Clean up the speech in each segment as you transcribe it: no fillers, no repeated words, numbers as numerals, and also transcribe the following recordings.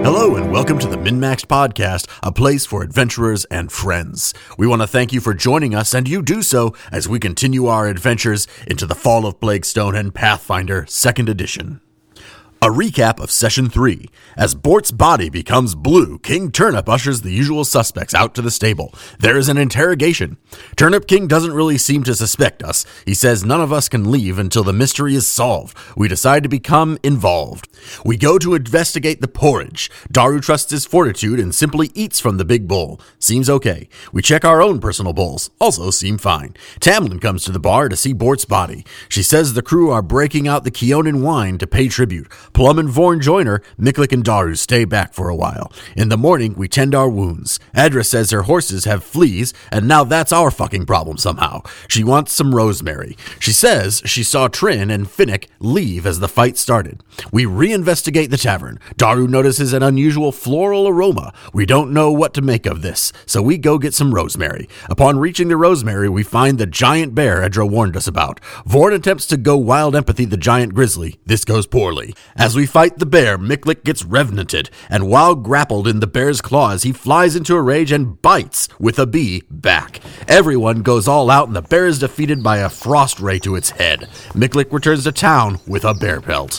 Hello and welcome to the MinMaxed Podcast, a place for adventurers and friends. We want to thank you for joining us, and you do so as we continue our adventures into the Fall of Plaguestone and Pathfinder 2nd Edition. A recap of Session 3. As Bort's body becomes blue, King Turnip ushers the usual suspects out to the stable. There is an interrogation. Turnip King doesn't really seem to suspect us. He says none of us can leave until the mystery is solved. We decide to become involved. We go to investigate the porridge. Daru trusts his fortitude and simply eats from the big bowl. Seems okay. We check our own personal bowls. Also seem fine. Tamlin comes to the bar to see Bort's body. She says the crew are breaking out the Keonan wine to pay tribute. Plum and Vorn join her. Miklik and Daru stay back for a while. In the morning, we tend our wounds. Adra says her horses have fleas, and now that's our fucking problem somehow. She wants some rosemary. She says she saw Trin and Finnick leave as the fight started. We reinvestigate the tavern. Daru notices an unusual floral aroma. We don't know what to make of this, so we go get some rosemary. Upon reaching the rosemary, we find the giant bear Edra warned us about. Vorn attempts to go wild empathy the giant grizzly. This goes poorly. As we fight the bear, Miklik gets revenanted, and while grappled in the bear's claws, he flies into a rage and bites with a bee back. Everyone goes all out, and the bear is defeated by a frost ray to its head. Miklik returns to town with a bear pelt.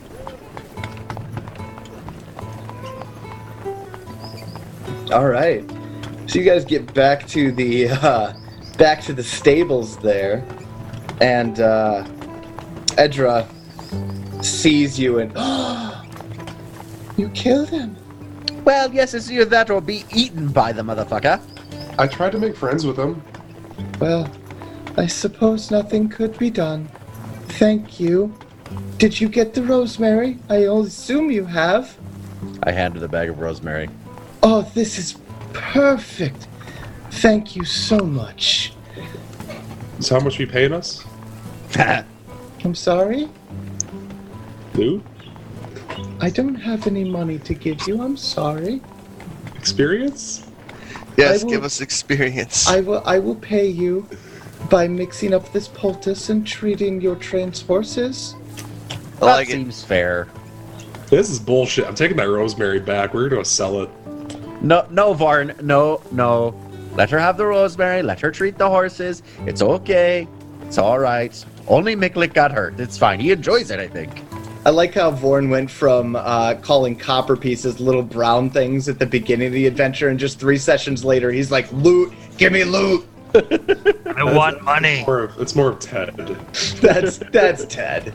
All right, so you guys get back to the stables there, and Edra sees you and you killed him. Well, yes, it's either that or be eaten by the motherfucker. I tried to make friends with him. Well, I suppose nothing could be done. Thank you. Did you get the rosemary? I assume you have. I hand her the bag of rosemary. Oh, this is perfect. Thank you so much. So how much are you paying us? I'm sorry? Loot? I don't have any money to give you. I'm sorry. Experience? Yes, give us experience. I will pay you by mixing up this poultice and treating your trans horses. I like that it. seems fair. This is bullshit. I'm taking that rosemary back. We're gonna sell it. No, Varn, no. Let her have the rosemary. Let her treat the horses. It's okay. It's all right. Only Miklik got hurt. It's fine. He enjoys it, I think. I like how Vorn went from calling copper pieces little brown things at the beginning of the adventure, and just 3 sessions later, he's like, loot! Give me loot! I want money. It's more of Ted. That's Ted.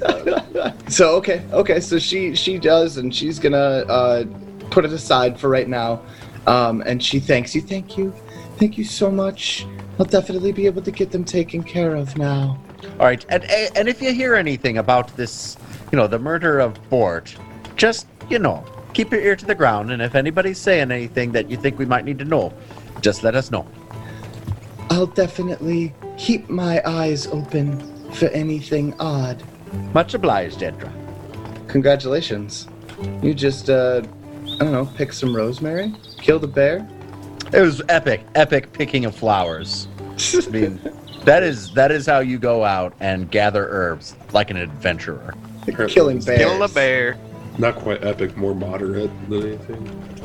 So okay. So she does, and she's gonna put it aside for right now. And she thanks you. Thank you so much. I'll definitely be able to get them taken care of now. All right, and if you hear anything about this, the murder of Bort, just, keep your ear to the ground, and if anybody's saying anything that you think we might need to know, just let us know. I'll definitely keep my eyes open for anything odd. Much obliged, Edra. Congratulations. You just, pick some rosemary, kill the bear. It was epic picking of flowers. I mean, that is how you go out and gather herbs like an adventurer. Killing bears. Kill a bear. Not quite epic, more moderate than anything.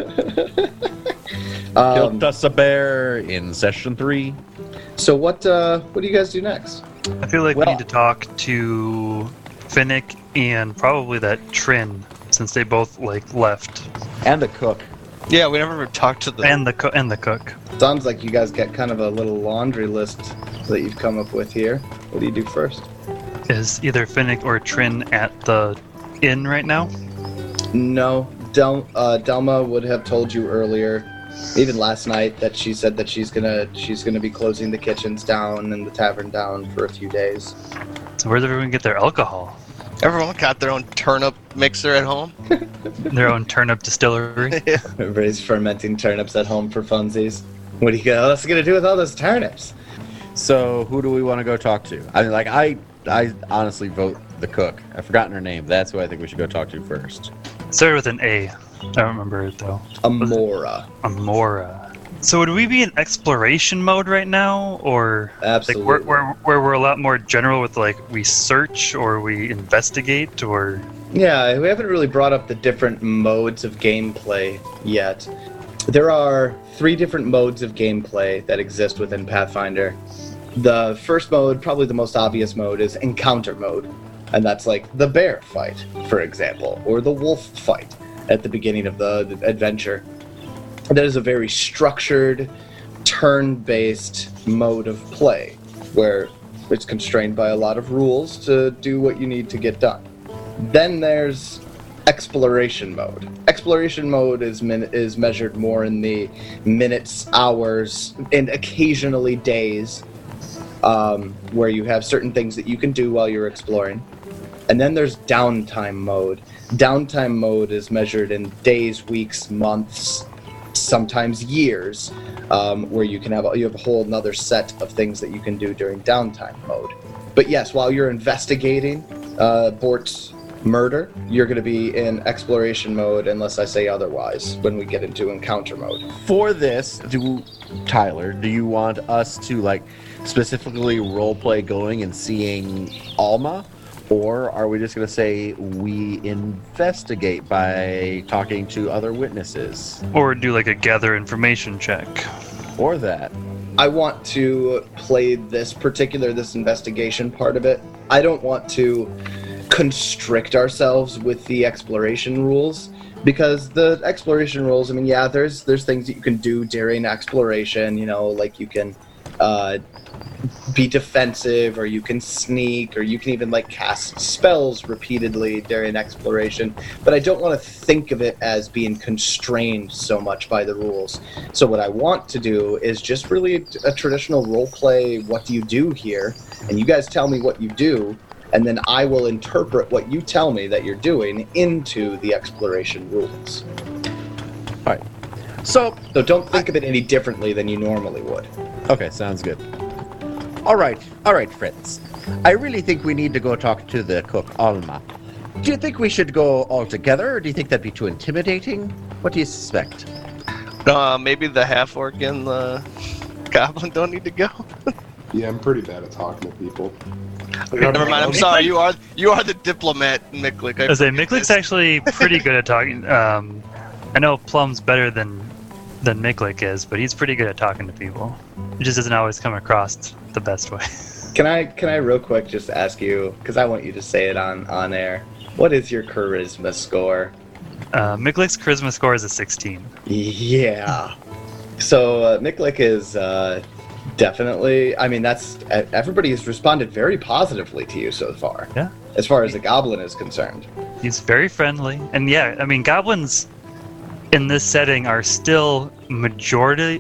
Killed us a bear in session 3. So what do you guys do next? I feel like we need to talk to Finnick and probably that Trin, since they both left. And the cook. Yeah, we never talked to them. And the cook. Sounds like you guys got kind of a little laundry list that you've come up with here. What do you do first? Is either Finnick or Trin at the inn right now? No, Delma would have told you earlier, even last night, that she said that she's gonna be closing the kitchens down and the tavern down for a few days. So where's everyone get their alcohol? Everyone got their own turnip mixer at home. Their own turnip distillery? Yeah. Everybody's fermenting turnips at home for funsies. What are you gonna do with all those turnips? So who do we want to go talk to? I mean, I honestly vote the cook. I've forgotten her name. That's who I think we should go talk to first. Started with an A. I don't remember it though. Amora. Amora. So would we be in exploration mode right now, or Absolutely. like where we're a lot more general with like we search or we investigate or? Yeah, we haven't really brought up the different modes of gameplay yet. There are 3 different modes of gameplay that exist within Pathfinder. The first mode, probably the most obvious mode, is encounter mode. And that's like the bear fight, for example, or the wolf fight at the beginning of the adventure. That is a very structured, turn-based mode of play, where it's constrained by a lot of rules to do what you need to get done. Then there's exploration mode. Exploration mode is measured more in the minutes, hours, and occasionally days, where you have certain things that you can do while you're exploring. And then there's downtime mode. Downtime mode is measured in days, weeks, months, sometimes years, where you have a whole another set of things that you can do during downtime mode. But yes, while you're investigating Bort's murder, you're going to be in exploration mode unless I say otherwise when we get into encounter mode. For this, Tyler, do you want us to like specifically roleplay going and seeing Alma? Or are we just going to say we investigate by talking to other witnesses? Or do like a gather information check. Or that. I want to play this investigation part of it. I don't want to constrict ourselves with the exploration rules, because the exploration rules, I mean, yeah, there's things that you can do during exploration, like you can be defensive, or you can sneak, or you can even like cast spells repeatedly during exploration, but I don't want to think of it as being constrained so much by the rules. So what I want to do is just really a traditional role play, what do you do here, and you guys tell me what you do, and then I will interpret what you tell me that you're doing into the exploration rules. All right. So don't think of it any differently than you normally would. Okay, sounds good. All right, friends. I really think we need to go talk to the cook, Alma. Do you think we should go all together, or do you think that'd be too intimidating? What do you suspect? Maybe the half-orc and the goblin don't need to go. Yeah, I'm pretty bad at talking to people. Never mind. I'm sorry. You are the diplomat, Miklik. I say Miklik's actually pretty good at talking. I know Plum's better than Miklik is, but he's pretty good at talking to people. It just doesn't always come across the best way. Can I real quick just ask you, because I want you to say it on air, what is your charisma score? Miklik's charisma score is a 16. Yeah. So Miklik is definitely, I mean, everybody has responded very positively to you so far. Yeah. As far as the goblin is concerned. He's very friendly. And yeah, I mean, goblins in this setting are still majoritively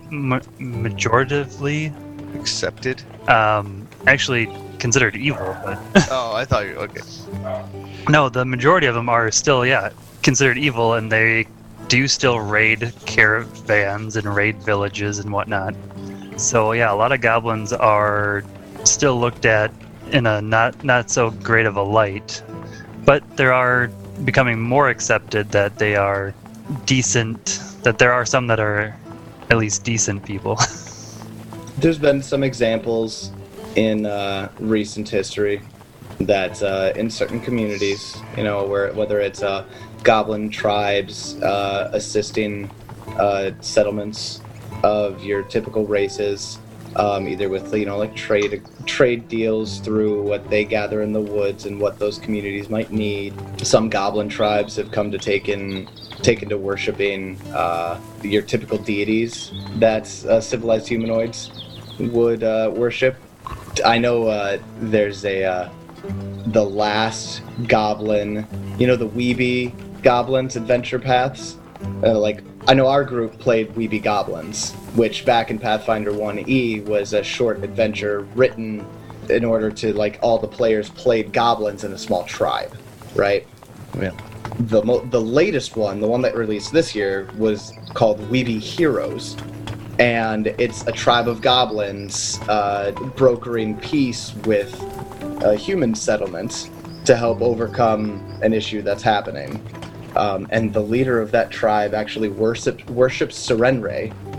Accepted. Actually considered evil, but Oh, I thought you okay. no, the majority of them are still, considered evil, and they do still raid caravans and raid villages and whatnot. So yeah, a lot of goblins are still looked at in a not so great of a light, but there are becoming more accepted that they are decent, that there are some that are at least decent people. There's been some examples in recent history that in certain communities, whether it's goblin tribes assisting settlements of your typical races, either with like trade deals through what they gather in the woods and what those communities might need. Some goblin tribes have come to take into worshiping your typical deities that civilized humanoids would worship. I know there's the last goblin, the Weeby goblins adventure paths. I know our group played Weeby Goblins, which back in Pathfinder 1E was a short adventure written in order to, all the players played goblins in a small tribe, right? Yeah. The latest one, the one that released this year, was called Weeby Heroes, and it's a tribe of goblins brokering peace with human settlements to help overcome an issue that's happening. And the leader of that tribe actually worships Serenray,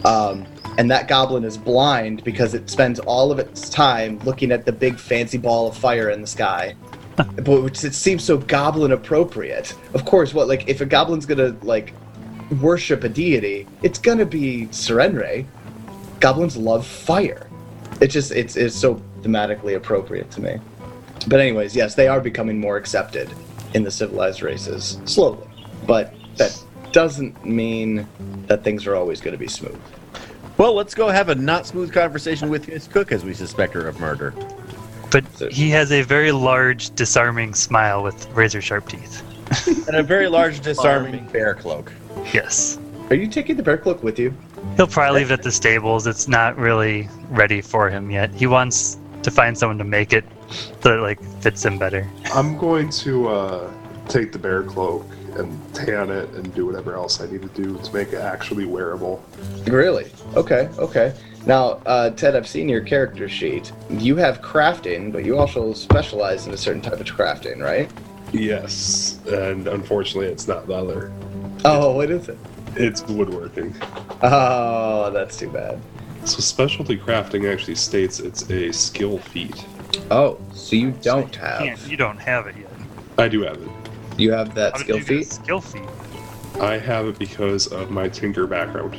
And that goblin is blind because it spends all of its time looking at the big fancy ball of fire in the sky. But which it seems so goblin appropriate. Of course, if a goblin's gonna worship a deity, it's gonna be Serenre. Goblins love fire. It's so thematically appropriate to me. But anyways, yes, they are becoming more accepted in the civilized races slowly. But that doesn't mean that things are always going to be smooth. Well, let's go have a not smooth conversation with his cook as we suspect her of murder. But he has a very large, disarming smile with razor-sharp teeth. And a very large, disarming bear cloak. Yes. Are you taking the bear cloak with you? He'll probably leave it at the stables. It's not really ready for him yet. He wants to find someone to make it so it fits him better. I'm going to take the bear cloak and tan it and do whatever else I need to do to make it actually wearable. Really? Okay. Now, Ted, I've seen your character sheet. You have crafting, but you also specialize in a certain type of crafting, right? Yes, and unfortunately it's not leather. Oh, what is it? It's woodworking. Oh, that's too bad. So specialty crafting actually states it's a skill feat. Oh, so you don't have... You don't have it yet. I do have it. You have that How did skill you get a feat? skill feat? I have it because of my tinker background.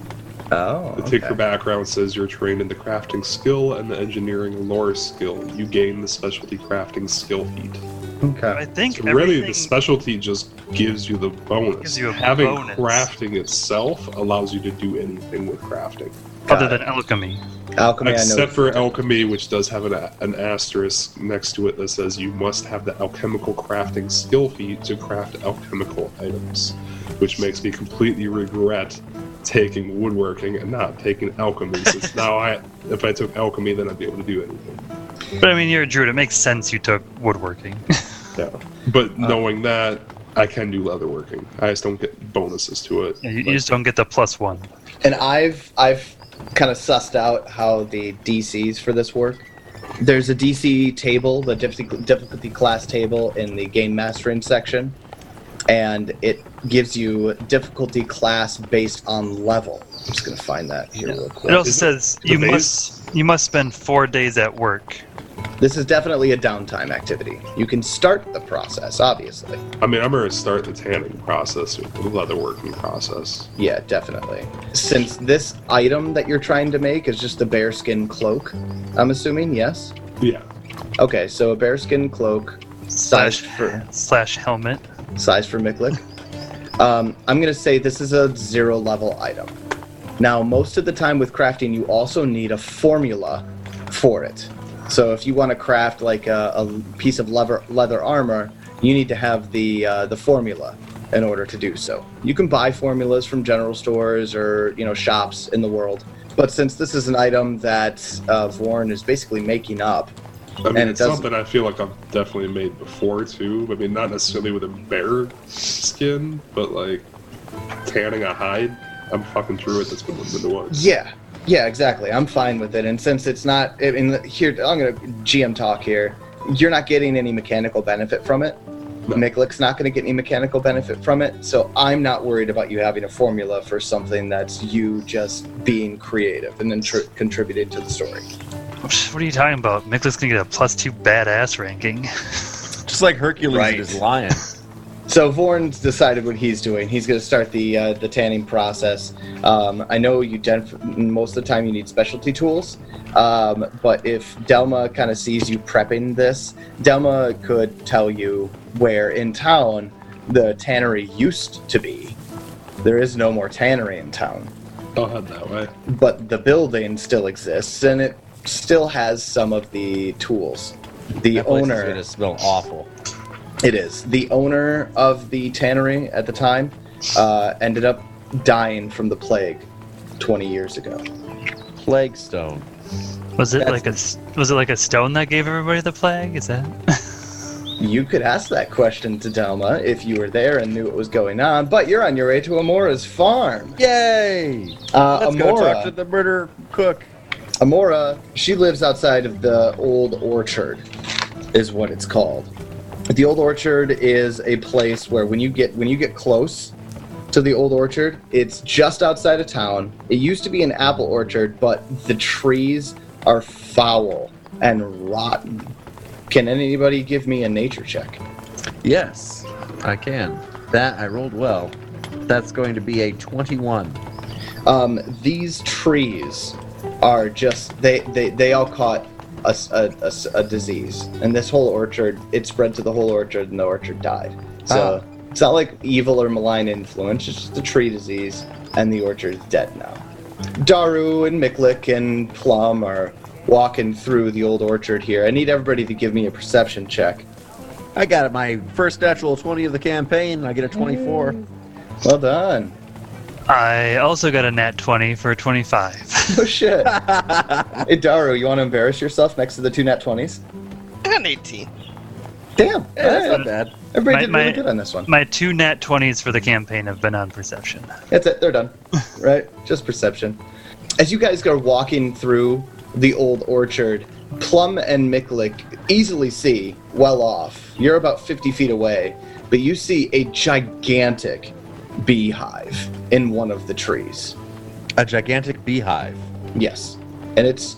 Oh, The tinker background says you're trained in the crafting skill and the engineering lore skill. You gain the specialty crafting skill feat. Okay. I think So really, everything- the specialty just gives you the bonus. Gives you a Having bonus. crafting itself allows you to do anything with crafting. other than alchemy. Alchemy, I know. Except for alchemy, which does have an asterisk next to it that says you must have the alchemical crafting skill feat to craft alchemical items, which makes me completely regret taking woodworking and not taking alchemy, since now if I took alchemy, then I'd be able to do anything. But I mean, you're a druid. It makes sense you took woodworking. Yeah, but knowing that, I can do leatherworking. I just don't get bonuses to it. Yeah, you just don't get the +1. And I've kind of sussed out how the DCs for this work. There's a DC table, the difficulty class table in the game mastering section, and it gives you difficulty class based on level. I'm just gonna find that here real quick. It also Is it says the you base? must spend 4 days at work. This is definitely a downtime activity. You can start the process, obviously. I mean, I'm going to start the tanning process or the leatherworking process. Yeah, definitely. Since this item that you're trying to make is just a bearskin cloak, I'm assuming, yes? Yeah. Okay, so a bearskin cloak, size for /helmet. Miklik. I'm going to say this is a 0 level item. Now, most of the time with crafting, you also need a formula for it. So if you want to craft like a piece of leather armor, you need to have the formula in order to do so. You can buy formulas from general stores or shops in the world, but since this is an item that Vorn is basically making up, I mean, and it's it doesn't- something I feel like I've definitely made before, too. I mean, not necessarily with a bear skin, but, tanning a hide. I'm fucking druid that's been living in the woods. Yeah, exactly. I'm fine with it, and since it's not here, I'm gonna GM talk here. You're not getting any mechanical benefit from it. No. Miklik's not going to get any mechanical benefit from it, so I'm not worried about you having a formula for something that's you just being creative and then contributing to the story. What are you talking about? Miklik's gonna get a +2 badass ranking. Just like Hercules Right. and his lion. So Vorn's decided what he's doing. He's going to start the tanning process. I know most of the time you need specialty tools, but if Delma kind of sees you prepping this, Delma could tell you where in town the tannery used to be. There is no more tannery in town, I'll head that way. but the building still exists and it still has some of the tools. The That place is owner... gonna smell awful. It is. The owner of the tannery at the time ended up dying from the plague 20 years ago. Plague stone. Was it That's- like a stone that gave everybody the plague? Is that? You could ask that question to Delma if you were there and knew what was going on, but you're on your way to Amora's farm. Yay! Let's go talk to the murder cook. Amora, she lives outside of the Old Orchard, is what it's called. The Old Orchard is a place where when you get close, to the old orchard. It's just outside of town. It used to be an apple orchard, but the trees are foul and rotten. Can anybody give me a nature check? Yes, I can. That I rolled well. That's going to be a 21. These trees are just they all caught a disease, and this whole orchard, it spread to the whole orchard, and the orchard died. So it's not like evil or malign influence, it's just a tree disease, and the orchard's dead now. Daru and Miklik and Plum are walking through the old orchard here. I need everybody to give me a perception check. I got my first natural 20 of the campaign. I get a 24. Well done. I also got a nat 20 for 25. Oh shit. Hey Daru, you want to embarrass yourself next to the two nat 20s? I got an 18. Damn. Yeah, that's Alright. not bad. Everybody did really good on this one. My 2 nat 20s for the campaign have been on perception. That's it. They're done. Right? Just perception. As you guys are walking through the old orchard, Plum and Miklik easily see well off. You're about 50 feet away, but you see a gigantic beehive in one of the trees. A gigantic beehive. Yes. And it's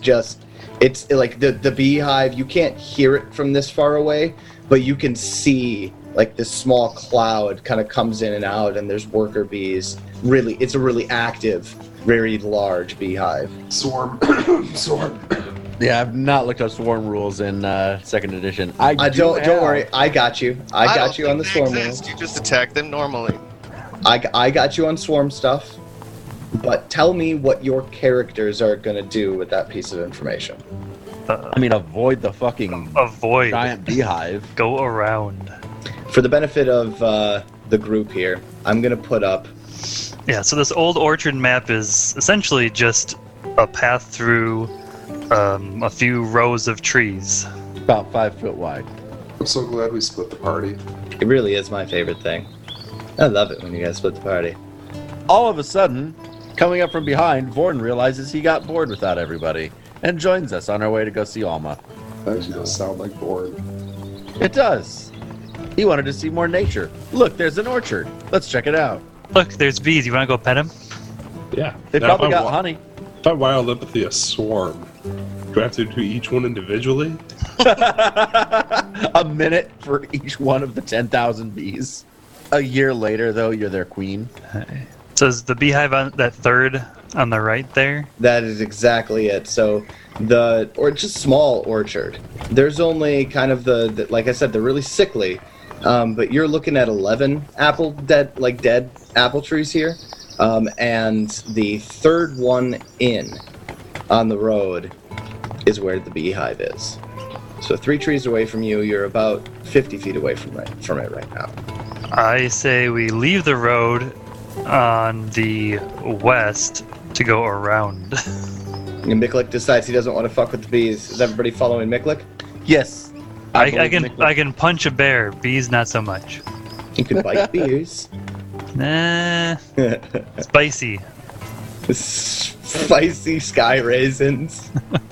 like the beehive, you can't hear it from this far away, but you can see like this small cloud kind of comes in and out, and there's worker bees. Really, it's a really active, very large beehive. Swarm. Swarm. Yeah, I've not looked up swarm rules in second edition. Don't worry, I got you. I got you on the swarm rules. You just attack them normally. I got you on swarm stuff. But tell me what your characters are gonna do with that piece of information. I mean, avoid the fucking Avoid. giant beehive. Go around. For the benefit of the group here, I'm gonna put up. Yeah, so this old orchard map is essentially just a path through a few rows of trees. About 5 foot wide. I'm so glad we split the party. It really is my favorite thing. I love it when you guys split the party. All of a sudden, coming up from behind, Vorn realizes he got bored without everybody and joins us on our way to go see Alma. That actually does sound like bored. It does. He wanted to see more nature. Look, there's an orchard. Let's check it out. Look, there's bees. You want to go pet them? Yeah. They Now, probably if I got honey. If I wild empathy a swarm, do I have to do each one individually? A minute for each one of the 10,000 bees. A year later, though, you're their queen. So is the beehive on that third on the right there? That is exactly it. So just small orchard. There's only kind of the like I said, they're really sickly. But you're looking at 11 dead apple trees here. And the third one in on the road is where the beehive is. So 3 trees away from you, you're about 50 feet away from it right now. I say we leave the road on the west to go around. And Miklik decides he doesn't want to fuck with the bees. Is everybody following Miklik? Yes. I believe I can punch a bear. Bees not so much. You can bite bees. Nah, spicy. Spicy sky raisins.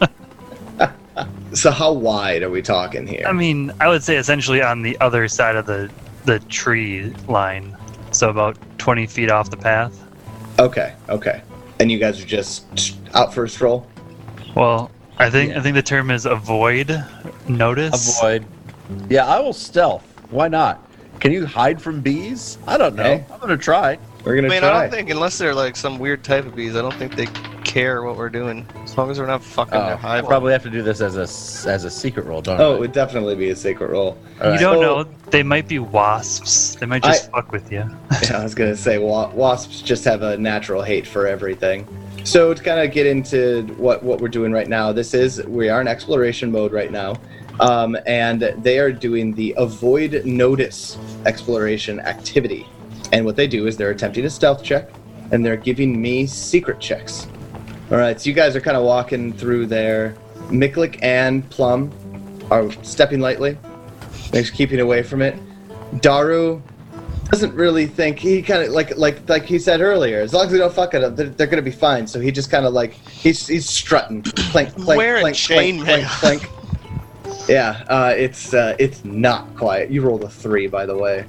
So how wide are we talking here? I mean, I would say essentially on the other side of the tree line, so about 20 feet off the path. Okay. And you guys are just out for a stroll? Well, I think the term is avoid notice. Avoid. Yeah, I will stealth. Why not? Can you hide from bees? I don't know. Okay. I'm gonna try. We're I gonna mean, try. I don't think, unless they're like some weird type of bees, I don't think they care what we're doing. As long as we're not fucking their I hive. probably have to do this as a secret roll, don't Oh, it I? would definitely be a secret roll. All right. You don't So- know. They might be wasps. They might just fuck with you. Yeah, I was gonna say wasps just have a natural hate for everything. So to kind of get into what we're doing right now, we are in exploration mode right now, and they are doing the avoid notice exploration activity. And what they do is they're attempting a stealth check, and they're giving me secret checks. All right, so you guys are kind of walking through there. Miklik and Plum are stepping lightly. They're just keeping away from it. Daru doesn't really think, he kind of like he said earlier, as long as they don't fuck it up, they're gonna be fine. So he just kind of like he's strutting, clank, clank, Wearing clank, chain clank, mail. clank, clank. Yeah, it's not quiet. You rolled a 3, by the way.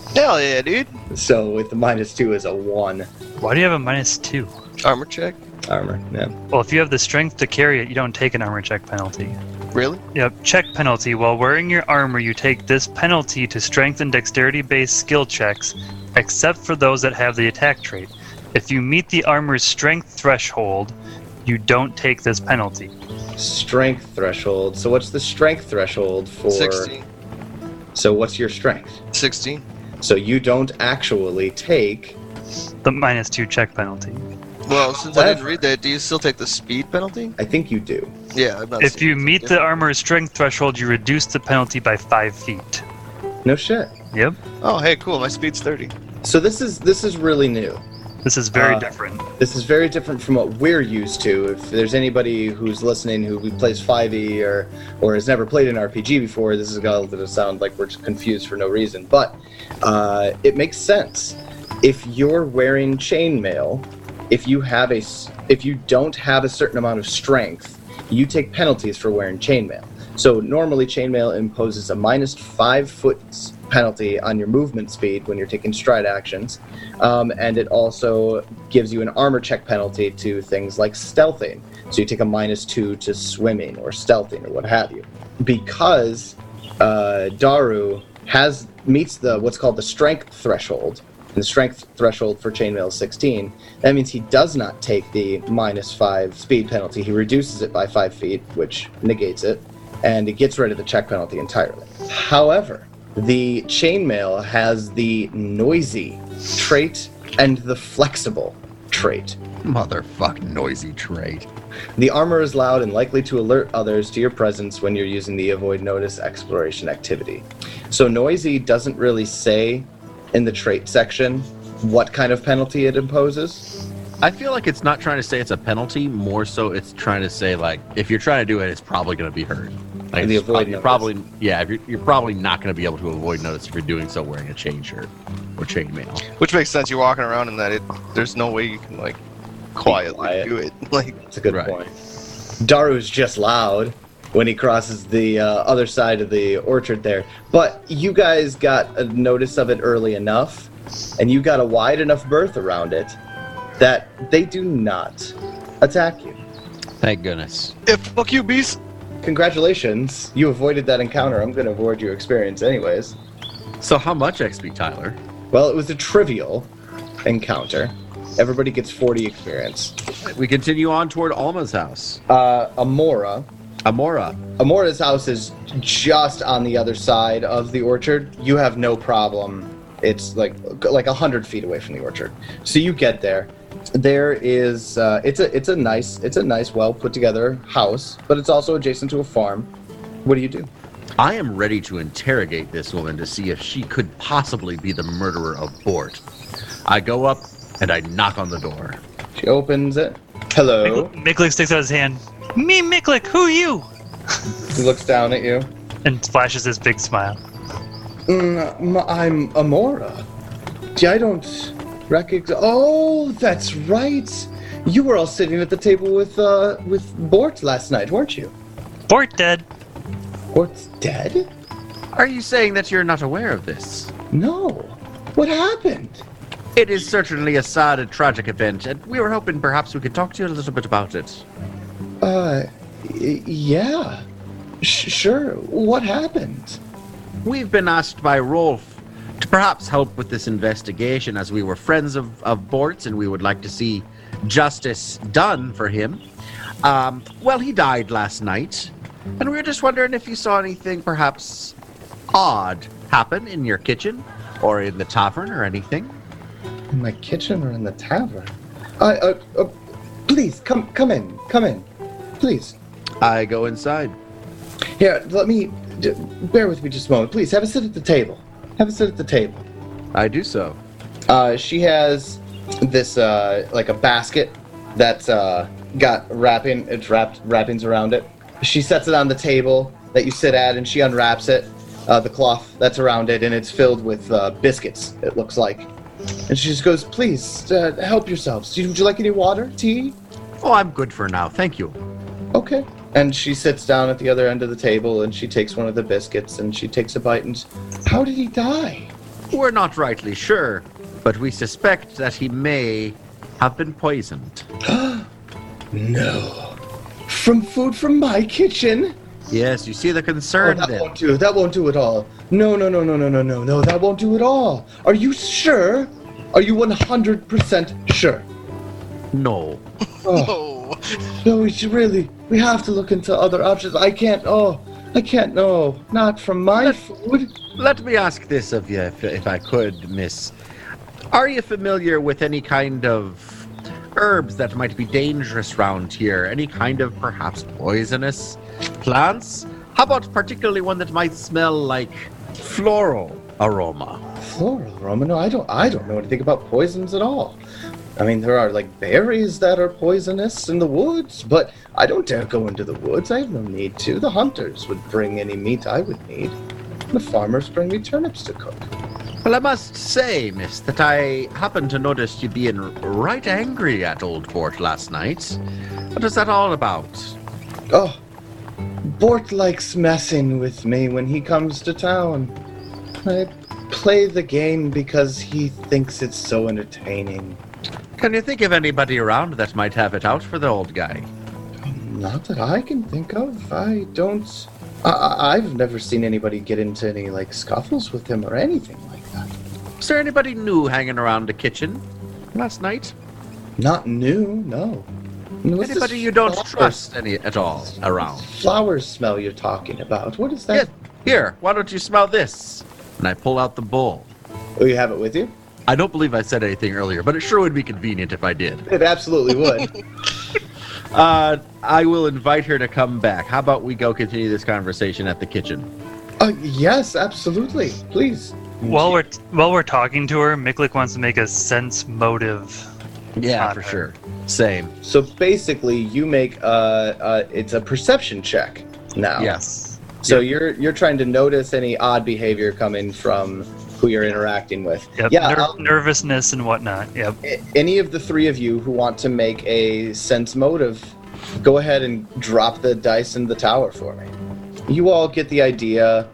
Hell yeah, dude. So with the -2 is a 1 Why do you have a -2? Armor check. armor. Yeah. Well, if you have the strength to carry it, you don't take an armor check penalty. Really? Yep, check penalty. While wearing your armor, you take this penalty to strength and dexterity-based skill checks, except for those that have the attack trait. If you meet the armor's strength threshold, you don't take this penalty. Strength threshold. So what's the strength threshold for? 16. So what's your strength? 16. So you don't actually take. The -2 check penalty. Well, since I didn't read that, do you still take the speed penalty? I think you do. Yeah, I'm not If seeing you it. meet the armor's strength threshold, you reduce the penalty by 5 feet. No shit. Yep, Oh, hey, cool. My speed's 30. So this is really new. this is very different. This is very different from what we're used to. If there's anybody who's listening who plays 5e or has never played an RPG before, this is going to sound like we're just confused for no reason. But it makes sense. If you're wearing chainmail, if you don't have a certain amount of strength, you take penalties for wearing chainmail. So normally chainmail imposes a -5 foot penalty on your movement speed when you're taking stride actions, and it also gives you an armor check penalty to things like stealthing. So you take a -2 to swimming or stealthing or what have you. Because Daru meets what's called the strength threshold, and the strength threshold for chainmail is 16. That means he does not take the -5 speed penalty. He reduces it by 5 feet, which negates it, and it gets rid of the check penalty entirely. However, the chainmail has the noisy trait and the flexible trait. Motherfucking noisy trait. The armor is loud and likely to alert others to your presence when you're using the avoid notice exploration activity. So noisy doesn't really say in the trait section what kind of penalty it imposes. I feel like it's not trying to say it's a penalty, more so it's trying to say, like, if you're trying to do it, it's probably going to be hurt. Like, The avoid you're notice. probably, yeah, you're probably not going to be able to avoid notice if you're doing so wearing a chain shirt or chainmail. Which makes sense. You're walking around in that. There's no way you can, like, quietly quiet. do it. Like, That's a good Right. point. Daru's just loud when he crosses the other side of the orchard there. But you guys got a notice of it early enough, and you got a wide enough berth around it that they do not attack you. Thank goodness. fuck you, beast. Congratulations, you avoided that encounter. I'm going to avoid your experience anyways. So how much XP, Tyler? Well, it was a trivial encounter. Everybody gets 40 experience. We continue on toward Alma's house. Amora. Amora's house is just on the other side of the orchard. You have no problem. It's like 100 feet away from the orchard. So you get there. There is it's a nice, well put together house, but it's also adjacent to a farm. What do you do? I am ready to interrogate this woman to see if she could possibly be the murderer of Bort. I go up and I knock on the door. She opens it. Hello. Miklik sticks out his hand. Me, Miklik, who you? He looks down at you. And flashes his big smile. I'm Amora. I don't recognize. Oh, that's right. You were all sitting at the table with Bort last night, weren't you? Bort dead. Bort's dead? Are you saying that you're not aware of this? No. What happened? It is certainly a sad and tragic event, and we were hoping perhaps we could talk to you a little bit about it. Yeah. Sure. What happened? We've been asked by Rolf to perhaps help with this investigation, as we were friends of Bort's and we would like to see justice done for him. Well, he died last night, and we were just wondering if you saw anything perhaps odd happen in your kitchen or in the tavern or anything. In my kitchen or in the tavern? Please, come in. Please. I go inside. Here, bear with me just a moment. Please, have a sit at the table. I do so. She has this, like a basket that's, got wrappings around it. She sets it on the table that you sit at, and she unwraps it, the cloth that's around it, and it's filled with, biscuits, it looks like. And she just goes, please, help yourselves. Would you like any water? Tea? Oh, I'm good for now, thank you. Okay. And she sits down at the other end of the table, and she takes one of the biscuits, and she takes a bite, and how did he die? We're not rightly sure, but we suspect that he may have been poisoned. No. From food from my kitchen? Yes, you see the concern that then. won't do. That won't do at all. No, that won't do at all. Are you sure? Are you 100% sure? No. Oh, no, we have to look into other options. I can't, no. Not from my food. Let me ask this of you, if I could, miss. Are you familiar with any kind of herbs that might be dangerous round here? Any kind of perhaps poisonous plants? How about particularly one that might smell like floral aroma? Floral aroma? No, I don't know anything about poisons at all. I mean, there are like berries that are poisonous in the woods, but I don't dare go into the woods. I have no need to. The hunters would bring any meat I would need. The farmers bring me turnips to cook. Well, I must say, miss, that I happened to notice you being right angry at Old Bort last night. What is that all about? Oh, Bort likes messing with me when he comes to town. I play the game because he thinks it's so entertaining. Can you think of anybody around that might have it out for the old guy? Not that I can think of. I've never seen anybody get into any, like, scuffles with him or anything like that. Is there anybody new hanging around the kitchen last night? Not new, no. What's Anybody this you don't flower- trust any at all around? Flower smell you're talking about. What is that? Yes, here, why don't you smell this? And I pull out the bowl. Oh, you have it with you? I don't believe I said anything earlier, but it sure would be convenient if I did. It absolutely would. I will invite her to come back. How about we go continue this conversation at the kitchen? Yes, absolutely. Please. While we're talking to her, Miklik wants to make a sense motive. Yeah, on for her. sure. Same. So basically, you make it's a perception check now. Yes. So you're trying to notice any odd behavior coming from who you're interacting with. Yep. Yeah. Nervousness and whatnot. Yep. Any of the three of you who want to make a sense motive, go ahead and drop the dice in the tower for me. You all get the idea.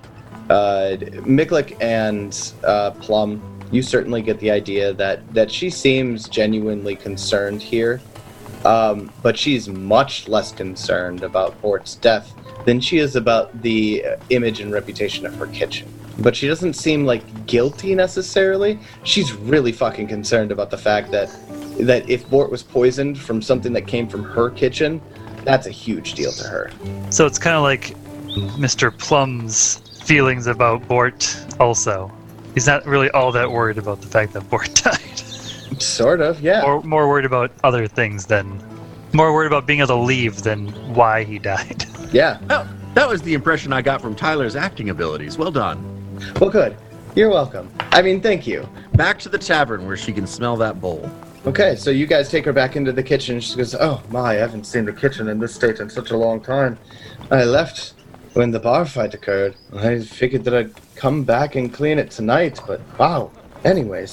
Miklik and Plum, you certainly get the idea that she seems genuinely concerned here, but she's much less concerned about Bort's death than she is about the image and reputation of her kitchen. But she doesn't seem like guilty necessarily. She's really fucking concerned about the fact that if Bort was poisoned from something that came from her kitchen, that's a huge deal to her. So it's kind of like Mr. Plum's feelings about Bort also. He's not really all that worried about the fact that Bort died. Sort of, yeah. Or more worried about other things more worried about being able to leave than why he died. Yeah. Oh, that was the impression I got from Tyler's acting abilities. Well done. Well, good. You're welcome. I mean, thank you. Back to the tavern where she can smell that bowl. Okay, so you guys take her back into the kitchen. She goes, oh my, I haven't seen the kitchen in this state in such a long time. I left when the bar fight occurred. I figured that I'd come back and clean it tonight, but wow. Anyways,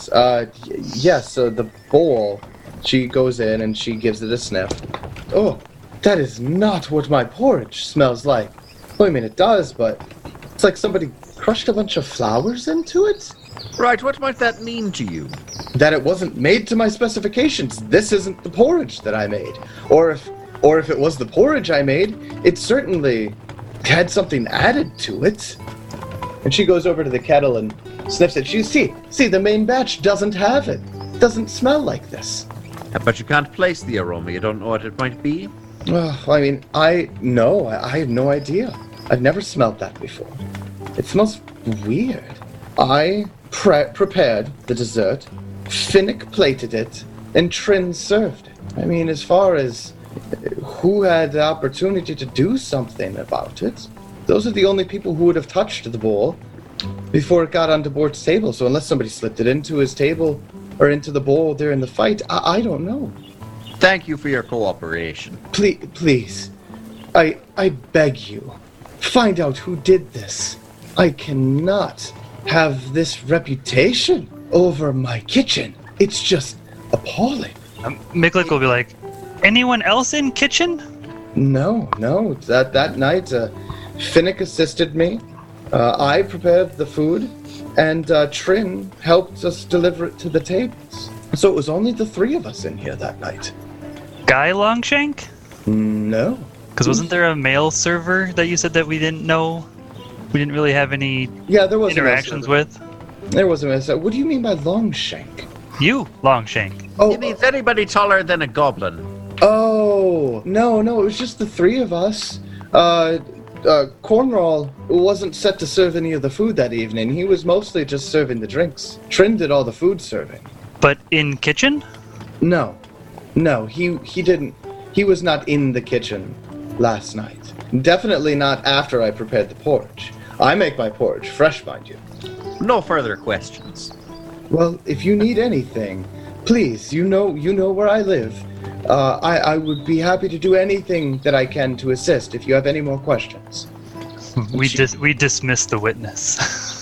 so the bowl, she goes in and she gives it a sniff. Oh, that is not what my porridge smells like. Well, I mean, it does, but it's like somebody crushed a bunch of flowers into it? Right, what might that mean to you? That it wasn't made to my specifications. This isn't the porridge that I made. Or if it was the porridge I made, it certainly had something added to it. And she goes over to the kettle and sniffs it. See, the main batch doesn't have it. Doesn't smell like this. But you can't place the aroma. You don't know what it might be? Oh, I mean, I have no idea. I've never smelled that before. It smells weird. I prepared the dessert, Finnick plated it, and Trin served it. I mean, as far as who had the opportunity to do something about it, those are the only people who would have touched the bowl before it got onto Bort's table. So unless somebody slipped it into his table or into the bowl during the fight, I don't know. Thank you for your cooperation. Please, I beg you, find out who did this. I cannot have this reputation over my kitchen. It's just appalling. Miklik will be like, anyone else in kitchen? No. That night, Finnick assisted me. I prepared the food, and Trin helped us deliver it to the tables. So it was only the three of us in here that night. Guy Longshank? No. Because wasn't there a mail server that you said that we didn't know? We didn't really have any Yeah, there was interactions with? There was a mess. What do you mean by Longshank? You, Longshank. Oh, He means anybody taller than a goblin. oh, no, it was just the three of us. Cornwall wasn't set to serve any of the food that evening. He was mostly just serving the drinks. Trin did all the food serving. But in kitchen? No, he didn't. He was not in the kitchen last night. Definitely not after I prepared the porridge. I make my porridge fresh, mind you. No further questions. Well, if you need anything, please, you know where I live. I would be happy to do anything that I can to assist if you have any more questions. We dismiss the witness.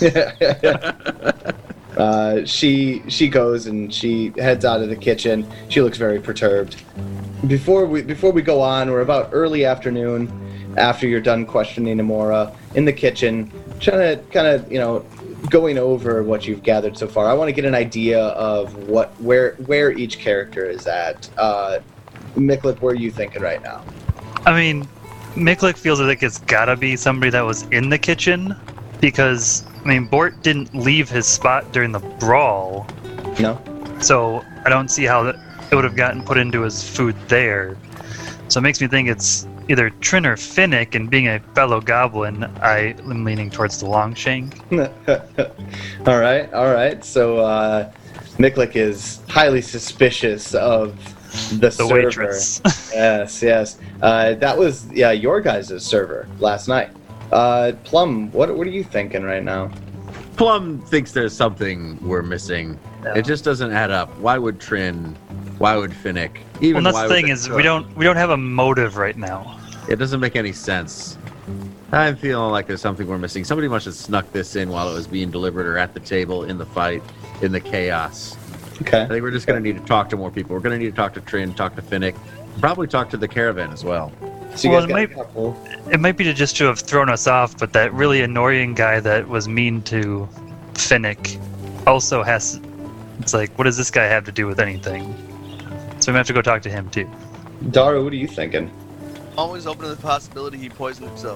She goes and she heads out of the kitchen. She looks very perturbed. Before we go on, we're about early afternoon, after you're done questioning Amora in the kitchen, trying to kind of going over what you've gathered so far. I want to get an idea of where each character is at. Miklik, where are you thinking right now? I mean, Miklik feels like it's gotta be somebody that was in the kitchen, because, I mean, Bort didn't leave his spot during the brawl, No? so I don't see how it would have gotten put into his food there. So it makes me think it's either Trin or Finnick, and being a fellow goblin, I am leaning towards the Longshank. All right. So Miklik is highly suspicious of the server. Waitress. Yes. That was your guys' server last night. Plum, what are you thinking right now? Plum thinks there's something we're missing. No. It just doesn't add up. Why would Trin? Why would Finnick? Even Well, that's why the would thing the is, cook? we don't have a motive right now. It doesn't make any sense. I'm feeling like there's something we're missing. Somebody must have snuck this in while it was being delivered, or at the table, in the fight, in the chaos. Okay. I think we're just going to need to talk to more people. We're going to need to talk to Trin, talk to Finnick, probably talk to the caravan as well. So you Well, guys got a couple. It might be just to have thrown us off, but that really annoying guy that was mean to Finnick also has. It's like, what does this guy have to do with anything? So we have to go talk to him too. Dara, what are you thinking? Always open to the possibility he poisoned himself.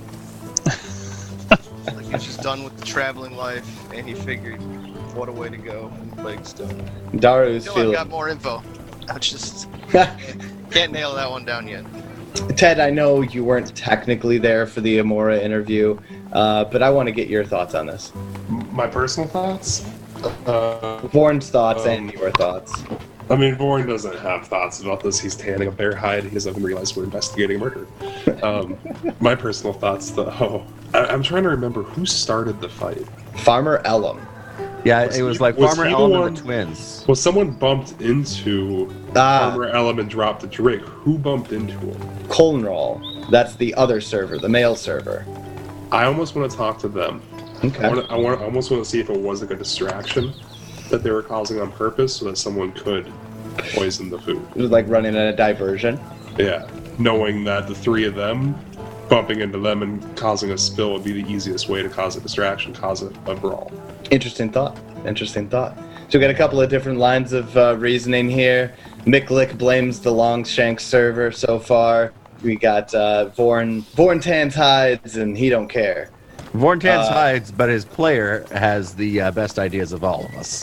Like he was just done with the traveling life, and he figured, what a way to go in Plaguestone. Dara is Still, I've feeling. got more info. I just can't nail that one down yet. Ted, I know you weren't technically there for the Amora interview, but I want to get your thoughts on this. My personal thoughts? Vorn's thoughts and your thoughts. I mean, Vorn doesn't have thoughts about this. He's tanning a bear hide. He doesn't realize we're investigating a murder. My personal thoughts, though, I'm trying to remember who started the fight. Farmer Ellum. Yeah, it was like Was Farmer he the Ellum one- and the twins. Well, someone bumped into Farmer Ellum and dropped the drink. Who bumped into him? Colnroll. That's the other server, the male server. I almost want to talk to them. Okay. I almost want to see if it was like a distraction that they were causing on purpose so that someone could poison the food. It was like running a diversion. Yeah. Knowing that the three of them bumping into them and causing a spill would be the easiest way to cause a distraction, cause a brawl. Interesting thought. So we got a couple of different lines of reasoning here. Miklik blames the Longshank server so far. We got Vorn tans hides and he don't care. Vorntans hides, but his player has the best ideas of all of us.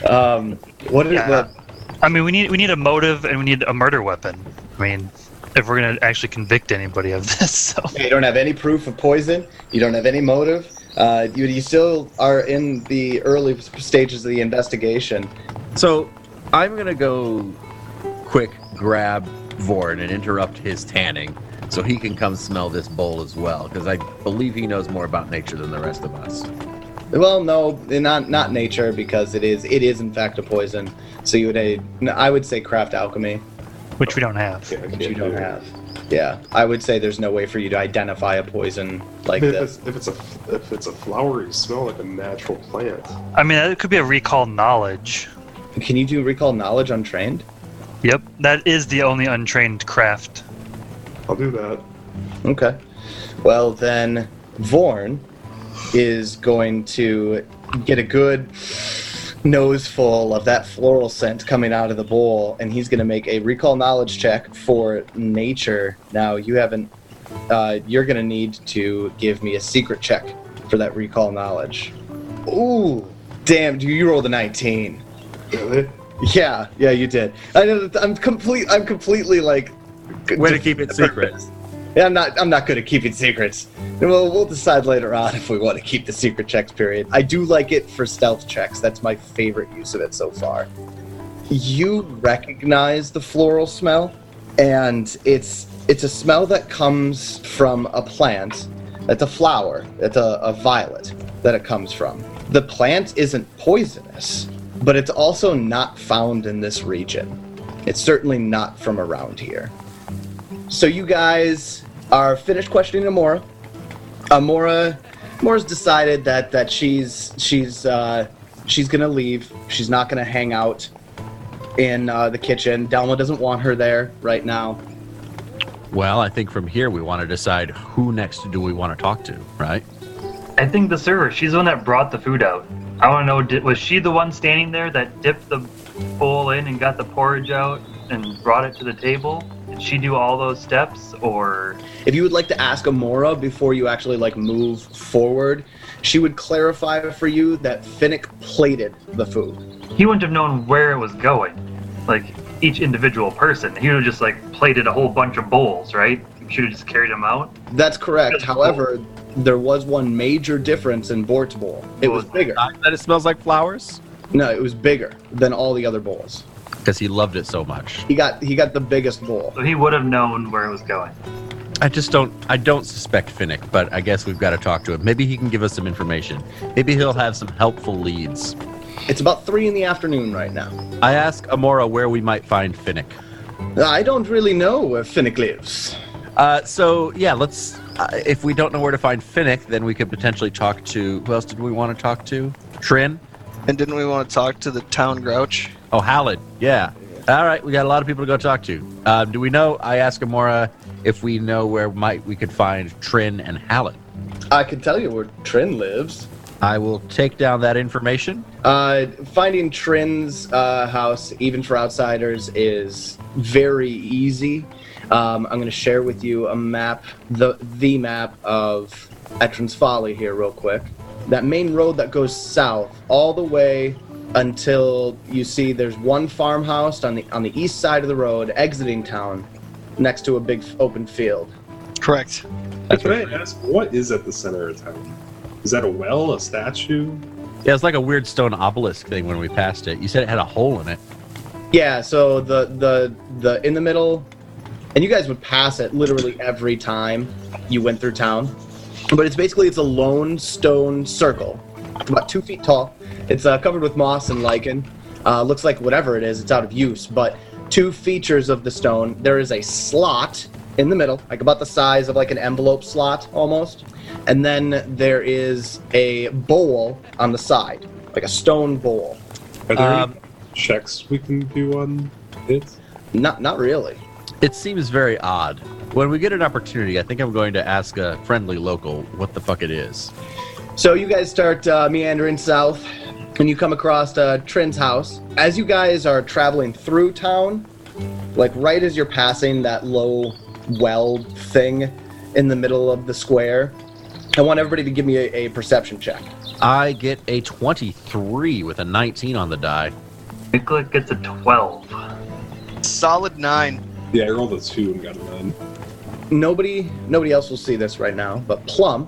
What is Yeah. I mean, we need a motive and we need a murder weapon. I mean, if we're gonna actually convict anybody of this, so. You don't have any proof of poison. You don't have any motive. You still are in the early stages of the investigation. So I'm going to go quick grab Vorn and interrupt his tanning so he can come smell this bowl as well, because I believe he knows more about nature than the rest of us. Well, no, not nature, because it is in fact a poison. So I would say craft alchemy, Which we don't have. which you don't have. Yeah, I would say there's no way for you to identify a poison like this. If it's a flowery smell like a natural plant. I mean, it could be a recall knowledge. Can you do recall knowledge untrained? Yep, that is the only untrained craft. I'll do that. Okay. Well then, Vorn, is going to get a good nose full of that floral scent coming out of the bowl, and he's going to make a recall knowledge check for nature. Now, you haven't. You're going to need to give me a secret check for that recall knowledge. Ooh, damn! You rolled a 19. Really? Yeah, you did. I know. I'm completely like. Way to keep it secret. Yeah, I'm not good at keeping secrets. We'll decide later on if we want to keep the secret checks period. I do like it for stealth checks. That's my favorite use of it so far. You recognize the floral smell, and it's a smell that comes from a plant. That's a flower. It's a violet that it comes from. The plant isn't poisonous, but it's also not found in this region. It's certainly not from around here. So you guys are finished questioning Amora. Mora's decided that she's gonna leave. She's not gonna hang out in the kitchen. Delma doesn't want her there right now. Well, I think from here we want to decide who next do we want to talk to, right? I think the server, she's the one that brought the food out. I want to know, was she the one standing there that dipped the bowl in and got the porridge out and brought it to the table? Did she do all those steps, or? If you would like to ask Amora before you actually move forward, she would clarify for you that Finnick plated the food. He wouldn't have known where it was going, like each individual person. He would have just plated a whole bunch of bowls, right? Should have just carried them out. That's correct. However, there was one major difference in Bort's bowl. It was bigger. That it smells like flowers? No, it was bigger than all the other bowls. Because he loved it so much. He got the biggest bowl. So he would have known where it was going. I don't suspect Finnick, but I guess we've got to talk to him. Maybe he can give us some information. Maybe he'll have some helpful leads. It's about 3 p.m. right now. I ask Amora where we might find Finnick. I don't really know where Finnick lives. So yeah, let's. If we don't know where to find Finnick, then we could potentially talk to. Who else did we want to talk to? Trin? And didn't we want to talk to the town grouch? Oh, Hallett. Yeah. All right, we got a lot of people to go talk to. Do we know? I ask Amora if we know where we could find Trin and Hallett. I can tell you where Trin lives. I will take down that information. Finding Trin's house, even for outsiders, is very easy. I'm going to share with you a map, the map of Etrin's Folly here real quick. That main road that goes south all the way until you see there's one farmhouse on the east side of the road exiting town next to a big open field. Correct. Can I ask, what is at the center of town? Is that a well, a statue? Yeah, it's like a weird stone obelisk thing when we passed it. You said it had a hole in it. Yeah, so the in the middle, and you guys would pass it literally every time you went through town. But it's a lone stone circle. It's about 2 feet tall. It's covered with moss and lichen. Looks like whatever it is, it's out of use. But 2 features of the stone. There is a slot in the middle, like about the size of an envelope slot almost. And then there is a bowl on the side, like a stone bowl. Are there any checks we can do on it? Not really. It seems very odd. When we get an opportunity, I think I'm going to ask a friendly local what the fuck it is. So you guys start meandering south, and you come across Trin's house. As you guys are traveling through town, right as you're passing that low well thing in the middle of the square, I want everybody to give me a perception check. I get a 23 with a 19 on the die. Nicola gets a 12. Solid 9. Yeah, I rolled a 2 and got a 9. Nobody else will see this right now, but Plum,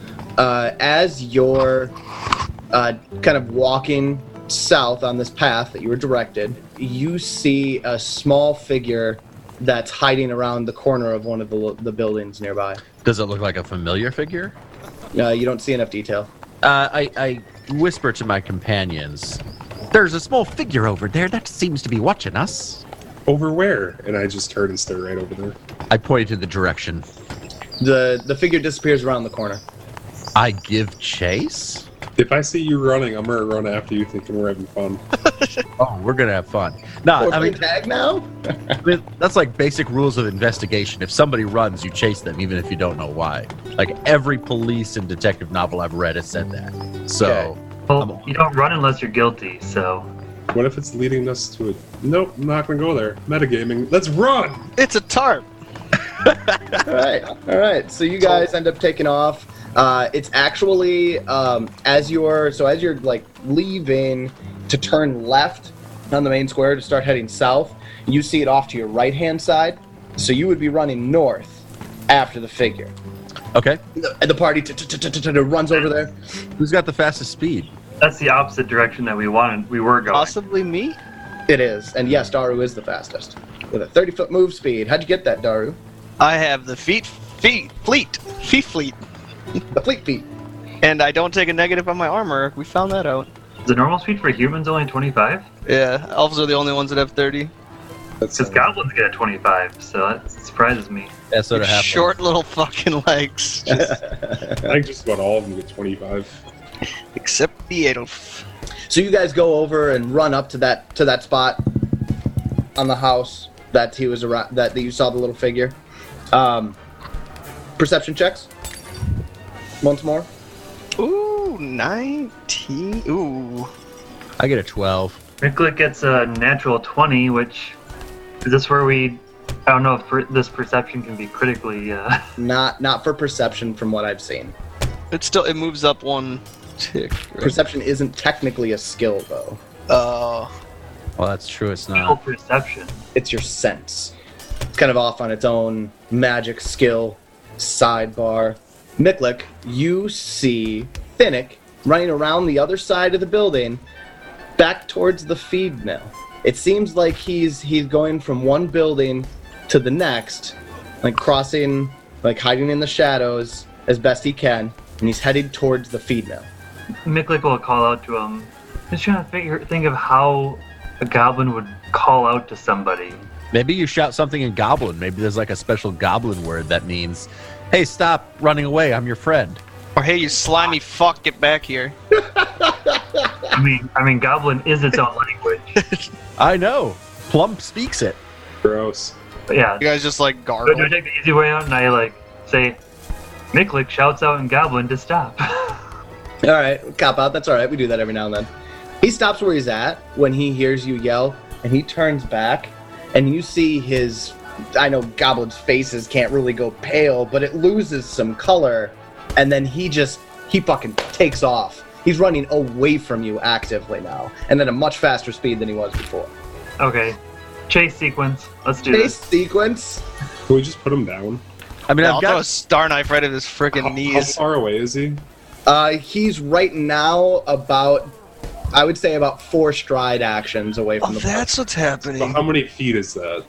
as you're kind of walking south on this path that you were directed, you see a small figure that's hiding around the corner of one of the buildings nearby. Does it look like a familiar figure? You don't see enough detail. I whisper to my companions, "There's a small figure over there that seems to be watching us." Over where? And I just turn and stare right over there. I point in the direction. The figure disappears around the corner. I give chase? If I see you running, I'm gonna run after you thinking we're having fun. Oh, we're gonna have fun. No, We're I mean, playing tag now. that's like basic rules of investigation. If somebody runs, you chase them, even if you don't know why. Like every police and detective novel I've read has said that. So, Well, you don't run unless you're guilty, so. What if it's leading us to a... Nope, I'm not gonna go there. Metagaming. Let's run! It's a tarp. All right. So you guys end up taking off. It's actually as you're like leaving to turn left on the main square to start heading south, you see it off to your right hand side. So you would be running north after the figure. okay. And the party runs over there. Who's got the fastest speed? That's the opposite direction that we were going. Possibly me? It is, and yes, Daru is the fastest with a 30-foot move speed. How'd you get that, Daru? I have the feet fleet. The fleet feet. And I don't take a negative on my armor. We found that out. Is the normal speed for humans only 25? Yeah, elves are the only ones that have 30. Because goblins get a 25, so that surprises me. That's sort of half. Short little fucking legs. I think just about all of them get 25. Except the elf. So you guys go over and run up to that spot on the house that he was around, that you saw the little figure. Perception checks. Once more. Ooh, 19. Ooh. I get a 12. Miklik gets a natural 20, which is this where I don't know if this perception can be critically. Not for perception from what I've seen. It moves up one tick. Right? Perception isn't technically a skill though. Well, that's true. It's skill not. perception. It's your sense. It's kind of off on its own magic skill sidebar. Miklik, you see Finnick running around the other side of the building back towards the feed mill. It seems like he's going from one building to the next, like crossing, like hiding in the shadows as best he can, and he's headed towards the feed mill. Miklik will call out to him. Just trying to think of how a goblin would call out to somebody. Maybe you shout something in Goblin. Maybe there's like a special Goblin word that means, "Hey, stop running away! I'm your friend." Or hey, you slimy fuck, get back here. I mean, Goblin is its own language. I know. Plum speaks it. Gross. But yeah, You guys just like so gargle. do I take the easy way out and I like say, Miklik shouts out in Goblin to stop. All right, cop out. That's all right. We do that every now and then. He stops where he's at when he hears you yell, and he turns back, and you see his. I know Goblin's faces can't really go pale, but it loses some color, and then he fucking takes off. He's running away from you actively now, and at a much faster speed than he was before. Okay, chase sequence. Let's do Chase this. sequence. Can we just put him down? I mean, Yeah, I'll I've throw a got. star knife right at his How freaking knees. far away is he? He's right now about, I would say, about 4 stride actions away Oh, from the that's what's So happening. how many feet is that?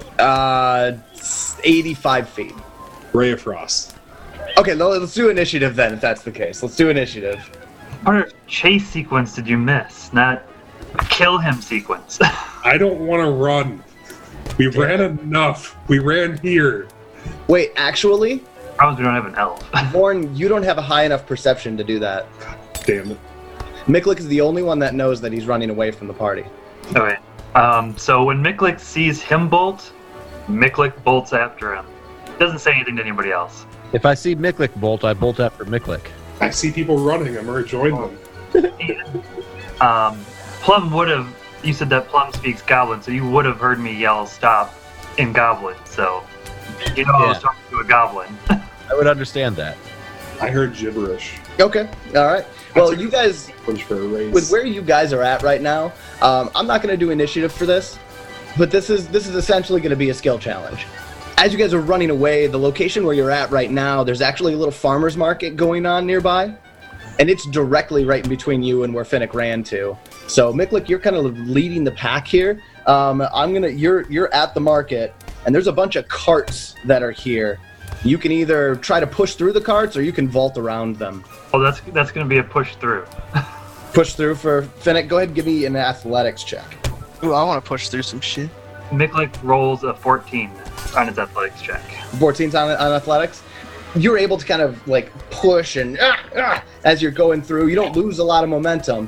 85 feet. Ray of Frost. Okay, let's do initiative then, if that's the case. Let's do initiative. What chase sequence did you miss? Not kill him sequence. I don't want to run. We ran enough. We ran here. Wait, actually, Problems we don't have an elf. Vorn, you don't have a high enough perception to do that. Damn it. Miklik is the only one that knows that he's running away from the party. Okay. So when Miklik sees him bolt, Miklik bolts after him. Doesn't say anything to anybody else. If I see Miklik bolt, I bolt after Miklik. I see people running. I'm going to join them. Plum would have. You said that Plum speaks Goblin, so you would have heard me yell "stop" in Goblin. So you know I was Yeah. talking to a Goblin. I would understand that. I heard gibberish. Okay, all right. Well, you guys, Punch for a race. with where you guys are at right now, I'm not going to do initiative for this, but this is essentially going to be a skill challenge. As you guys are running away, the location where you're at right now, there's actually a little farmer's market going on nearby, and it's directly right in between you and where Finnick ran to. So, Miklik, you're kind of leading the pack here. You're at the market, and there's a bunch of carts that are here. You can either try to push through the carts, or you can vault around them. Well, that's going to be a push through. Push through for Finnick. Go ahead and give me an athletics check. Ooh, I want to push through some shit. Miklik rolls a 14 on his athletics check. 14's on athletics. You're able to kind of like push and as you're going through. You don't lose a lot of momentum,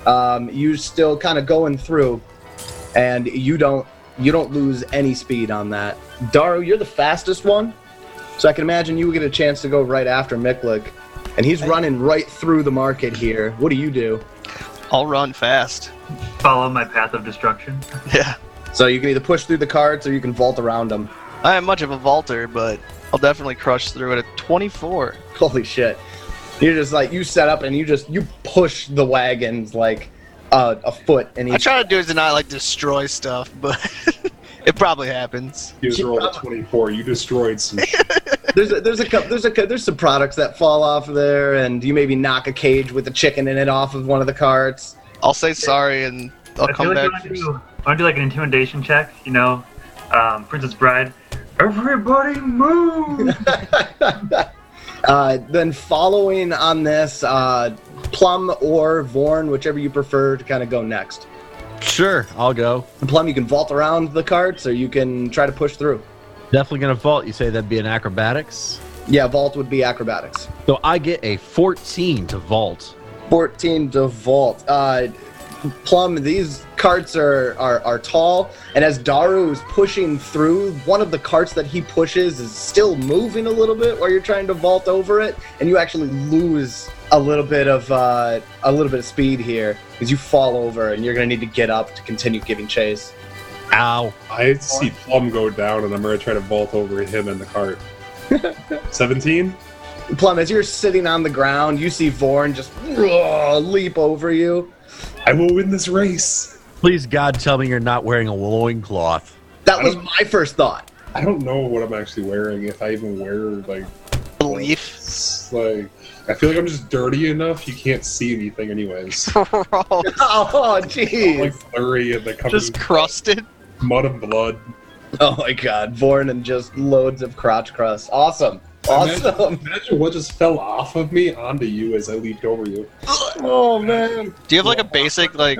you're still kind of going through, and you don't lose any speed on that. Daru, you're the fastest one, so I can imagine you would get a chance to go right after Miklik, and he's running right through the market here. What do you do? I'll run fast. Follow my path of destruction. Yeah. So you can either push through the carts or you can vault around them. I am much of a vaulter, but I'll definitely crush through it at 24. Holy shit! You're just like, you set up and you push the wagons like a foot, and I try to do it to not like destroy stuff, but it probably happens. You just rolled a 24. You destroyed some. There's some products that fall off of there, and you maybe knock a cage with a chicken in it off of one of the carts. I'll say sorry and I'll come back. I want to do like an intimidation check, Princess Bride. Everybody move! Then following on this, Plum or Vorn, whichever you prefer to kind of go next. Sure, I'll go. Plum, you can vault around the carts, or you can try to push through. Definitely gonna vault. You say that'd be an acrobatics? Yeah, vault would be acrobatics. So I get a 14 to vault. 14 to vault. Plum, these carts are tall, and as Daru is pushing through, one of the carts that he pushes is still moving a little bit while you're trying to vault over it, and you actually lose a little bit of speed here because you fall over, and you're gonna need to get up to continue giving chase. Ow. I see Plum go down, and I'm going to try to vault over him in the cart. 17? Plum, as you're sitting on the ground, you see Vorn just leap over you. I will win this race. Please, God, tell me you're not wearing a loincloth. That was my first thought. I don't know what I'm actually wearing, if I even wear, like... Leaf. Like, I feel like I'm just dirty enough, you can't see anything anyways. Oh, jeez. Like blurry and like covered Just crusted. in mud and blood. Oh my god, Vorn and just loads of crotch crust. Awesome. Awesome. Imagine what just fell off of me onto you as I leaped over you. Oh man. Do you have like a basic like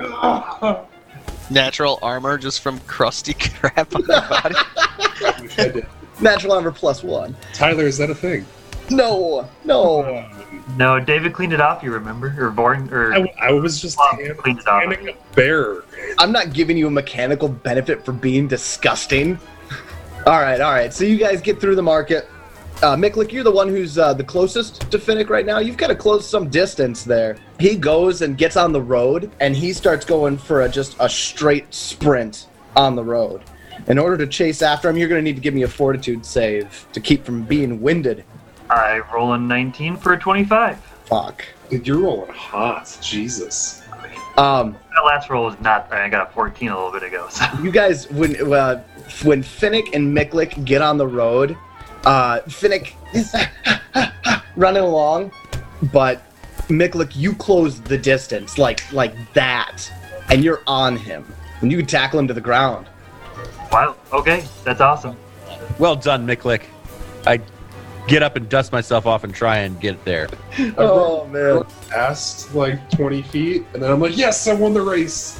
natural armor just from crusty crap on your body? I wish I did. Natural armor +1. Tyler, is that a thing? No. No, David cleaned it off, you remember? Or Vorn, or... I was just cleaned it off. standing a bear. I'm not giving you a mechanical benefit for being disgusting. Alright. So you guys get through the market. Miklik, you're the one who's the closest to Finnick right now. You've got to close some distance there. He goes and gets on the road, and he starts going for just a straight sprint on the road. In order to chase after him, you're going to need to give me a fortitude save to keep from being winded. I roll a 19 for a 25. Fuck. Dude, you're rolling hot. Jesus. That last roll was not... I got a 14 a little bit ago, so... You guys, when Finnick and Miklik get on the road, Finnick is running along, but Miklik, you close the distance like that, and you're on him, and you can tackle him to the ground. Wow, okay, that's awesome. Well done, Miklik. I get up and dust myself off and try and get there. Oh man! Past like 20 feet, and then I'm like, yes, I won the race.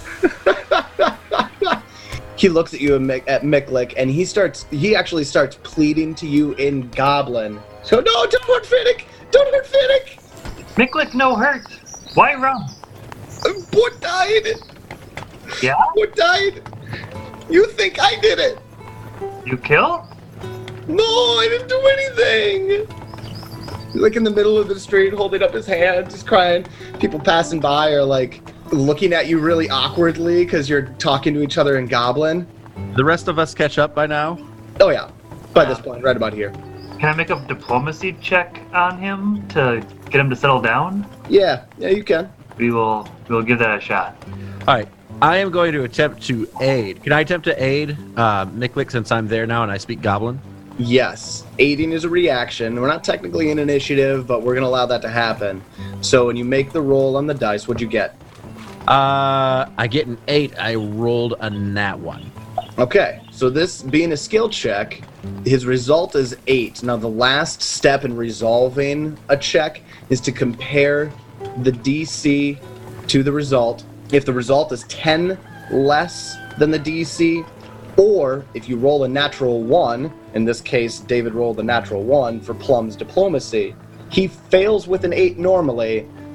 He looks at you at Miklik, and he actually starts pleading to you in Goblin. So no, don't hurt Finnick! Don't hurt Finnick! Miklik, no hurt. Why run? What died? Yeah? What died? You think I did it? You kill? No, I didn't do anything. He's like in the middle of the street, holding up his hand, just crying. People passing by are like looking at you really awkwardly because you're talking to each other in Goblin. The rest of us catch up by now? Oh yeah, by this point, right about here. Can I make a diplomacy check on him to get him to settle down? Yeah, you can. We'll give that a shot. All right. I am going to attempt to aid. Can I attempt to aid Miklik since I'm there now and I speak Goblin? Yes, aiding is a reaction. We're not technically in initiative, but we're going to allow that to happen. So when you make the roll on the dice, what'd you get? I get an 8. I rolled a nat 1. Okay, so this being a skill check, his result is 8. Now the last step in resolving a check is to compare the DC to the result. If the result is 10 less than the DC, or if you roll a natural 1, in this case David rolled a natural 1 for Plum's diplomacy, he fails with an 8 normally,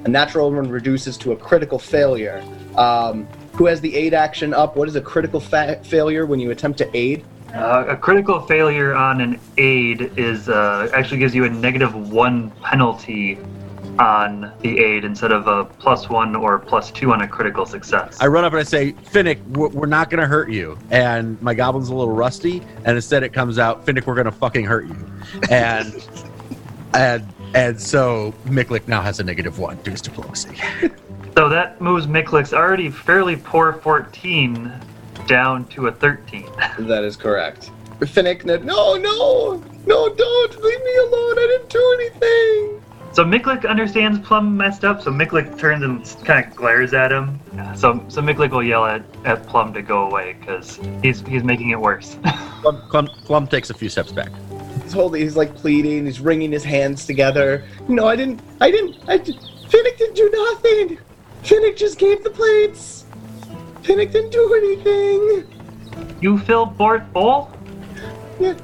A natural one reduces to a critical failure. Who has the aid action up? What is a critical failure when you attempt to aid? A critical failure on an aid is actually gives you a -1 penalty on the aid instead of a +1 or +2 on a critical success. I run up and I say, Finnick, we're not going to hurt you. And my goblin's a little rusty, and instead it comes out, Finnick, we're going to fucking hurt you. And and so Miklik now has a -1 due to diplomacy. So that moves Miklik's already fairly poor 14 down to a 13. That is correct. Finnick, no, don't leave me alone. I didn't do anything. So Miklik understands Plum messed up, so Miklik turns and kind of glares at him. So Miklik will yell at Plum to go away because he's making it worse. Plum takes a few steps back. He's like pleading. He's wringing his hands together. No, I didn't. Finnick didn't do nothing. Finnick just gave the plates. Finnick didn't do anything. You fill Bort bowl? Yeah.